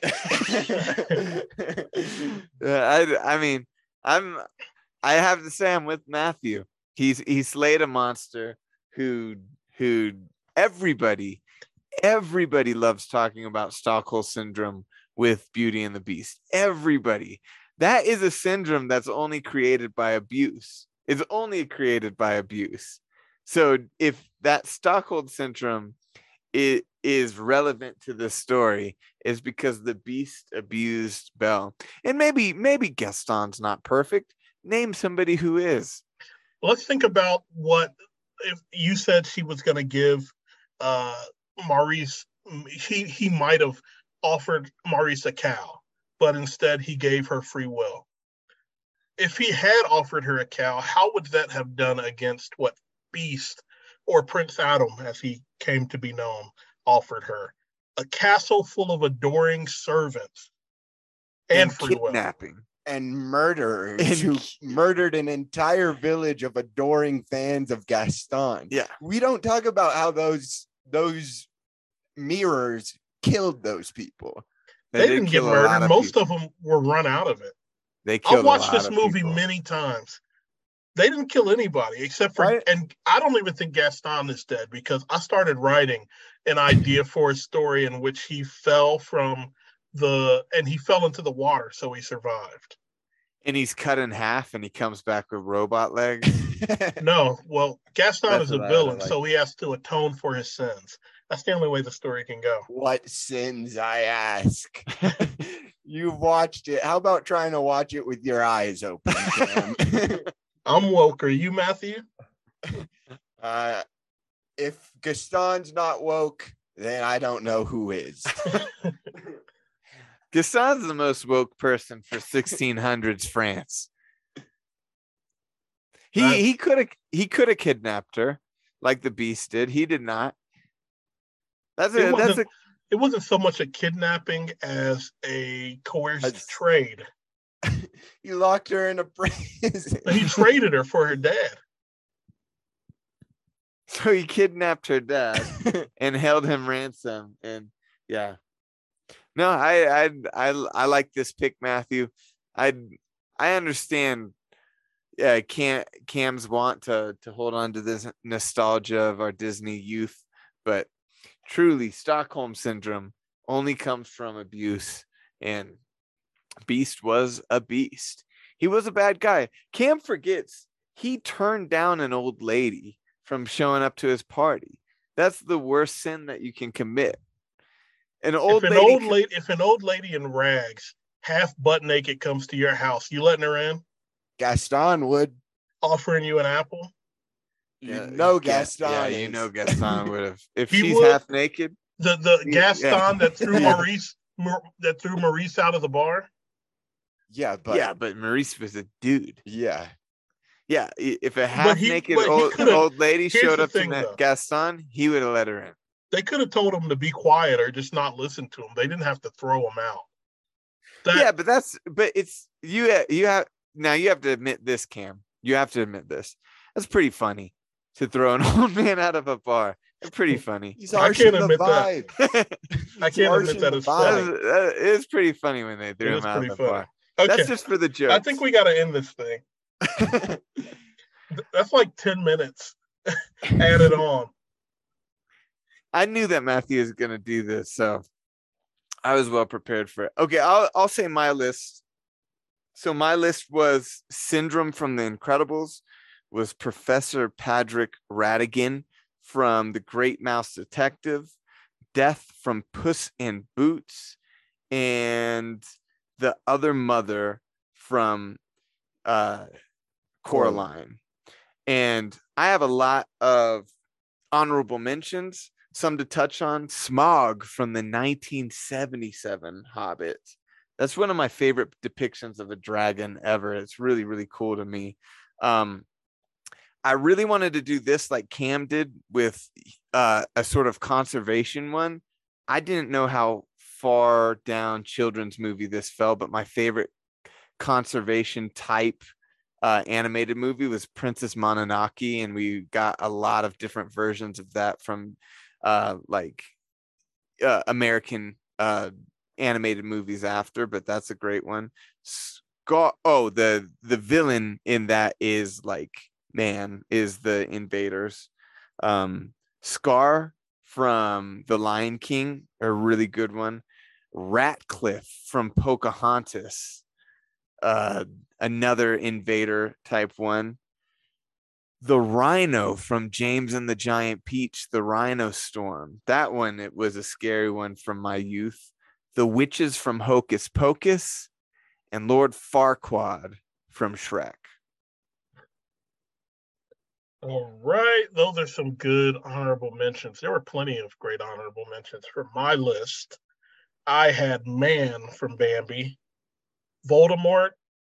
Uh, I, I mean, I'm. I have to say, I'm with Matthew. He's he slayed a monster who who everybody everybody loves talking about Stockholm syndrome with Beauty and the Beast. Everybody. That is a syndrome that's only created by abuse. It's only created by abuse. So if that Stockholm syndrome is, is relevant to this story, is because the Beast abused Belle. And maybe maybe Gaston's not perfect. Name somebody who is. Let's think about what if you said she was going to give uh, Maurice. He he might have offered Maurice a cow, but instead he gave her free will. If he had offered her a cow, how would that have done against what Beast or Prince Adam, as he came to be known, offered her? A castle full of adoring servants and, And free will. kidnapping. And murderers And- who murdered an entire village of adoring fans of Gaston. Yeah. We don't talk about how those those mirrors killed those people. They, did didn't get kill a lot murdered. of Most people. of them were run out of it. They killed I've a watched lot this of movie people. many times. They didn't kill anybody except for, Right. and I don't even think Gaston is dead because I started writing an idea for a story in which he fell from the, and he fell into the water, so he survived. And he's cut in half and he comes back with robot legs. No, well, Gaston That's is a what I villain, like. so he has to atone for his sins. That's the only way the story can go. What sins, I ask? You've watched it. How about trying to watch it with your eyes open, Cam? I'm woke. Are you, Matthew? uh, if Gaston's not woke, then I don't know who is. Gaston's the most woke person for sixteen hundreds France. He That- he could have he could have kidnapped her like the Beast did. He did not. That's It a that's a wasn't, it wasn't so much a kidnapping as a coerced That's- trade. You locked her in a prison. But he traded her for her dad. so he kidnapped her dad and held him ransom. And yeah. No, I I I I like this pick, Matthew. I I understand yeah, Cam Cam's want to to hold on to this nostalgia of our Disney youth, but truly Stockholm syndrome only comes from abuse, and Beast was a beast. He was a bad guy. Cam forgets he turned down an old lady from showing up to his party. That's the worst sin that you can commit. An old if an lady old lady, if an old lady in rags, half butt naked, comes to your house, you letting her in? Gaston would. Offering you an apple? You Yeah, know Ga- Gaston. Yeah, is. you know Gaston would have. If He she's would. half naked, The the he- Gaston yeah. that threw Yeah. Maurice that threw Maurice out of the bar. Yeah, but yeah, but Maurice was a dude. yeah. Yeah, i- if a But half he- naked but he old, could've- old lady here's showed the up thing, to though. Ma- Gaston, he would have let her in. They could have told him to be quiet or just not listen to him. They didn't have to throw him out. That, Yeah, but that's but it's you. ha- You have now. You have to admit this, Cam. You have to admit this. That's pretty funny to throw an old man out of a bar. It's pretty funny. He's I harshing can't the admit that. vibe. I He's can't harshing admit that the it's vibe. funny. That's- that is pretty funny when they threw It him is out of pretty the funny. bar. Okay, That's just for the joke. I think we got to end this thing. That's like ten minutes added on. I knew that Matthew was gonna do this, so I was well prepared for it. Okay, I'll I'll say my list. So my list was Syndrome from The Incredibles, was Professor Patrick Radigan from The Great Mouse Detective, Death from Puss in Boots, and The Other Mother from uh, Coraline. And I have a lot of honorable mentions, some to touch on. Smog from the nineteen seventy-seven Hobbit. That's one of my favorite depictions of a dragon ever. It's really, really cool to me. Um, I really wanted to do this like Cam did with uh, a sort of conservation one. I didn't know how far down children's movie this fell, but my favorite conservation type uh, animated movie was Princess Mononoke, and we got a lot of different versions of that from uh, like uh, American uh, animated movies after, but that's a great one. Scar- oh, the the villain in that is like, man, is the invaders. Um, Scar from The Lion King, a really good one. Ratcliffe from Pocahontas, uh, another invader type one. The Rhino from James and the Giant Peach, the Rhino Storm. That one, it was a scary one from my youth. The Witches from Hocus Pocus, and Lord Farquaad from Shrek. All right, those are some good honorable mentions. There were plenty of great honorable mentions for my list. I had Man from Bambi, Voldemort,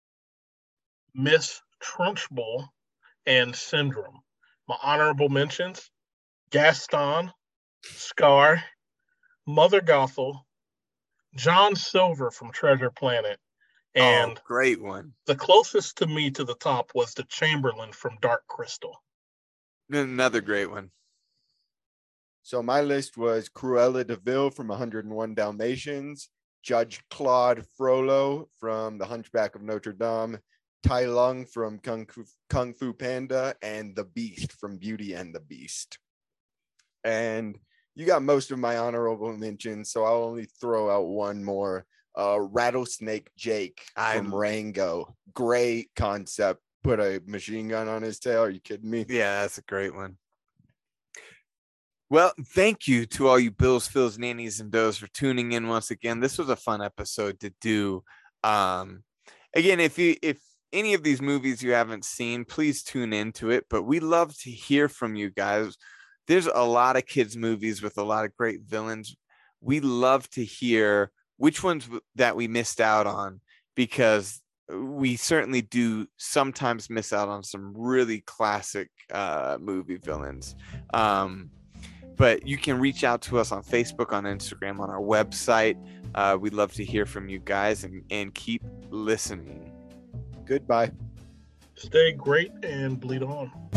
Miss Trunchbull, and Syndrome. My honorable mentions: Gaston, Scar, Mother Gothel, John Silver from Treasure Planet, and oh, great one. The closest to me to the top was the Chamberlain from Dark Crystal. Another great one. So my list was Cruella de Vil from one oh one Dalmatians, Judge Claude Frollo from The Hunchback of Notre Dame, Tai Lung from Kung Fu, Kung Fu Panda, and The Beast from Beauty and the Beast. And you got most of my honorable mentions, so I'll only throw out one more. Uh, Rattlesnake Jake from I'm- Rango. Great concept. Put a machine gun on his tail. Are you kidding me? Yeah, that's a great one. Well, thank you to all you Bills, Phils, Nannies, and Does for tuning in once again. This was a fun episode to do. Um, again, if you if any of these movies you haven't seen, please tune into it. But we love to hear from you guys. There's a lot of kids' movies with a lot of great villains. We love to hear which ones that we missed out on, because we certainly do sometimes miss out on some really classic uh, movie villains. Um, but you can reach out to us on Facebook, on Instagram, on our website. Uh, we'd love to hear from you guys, and, and keep listening. Goodbye. Stay great and bleed on.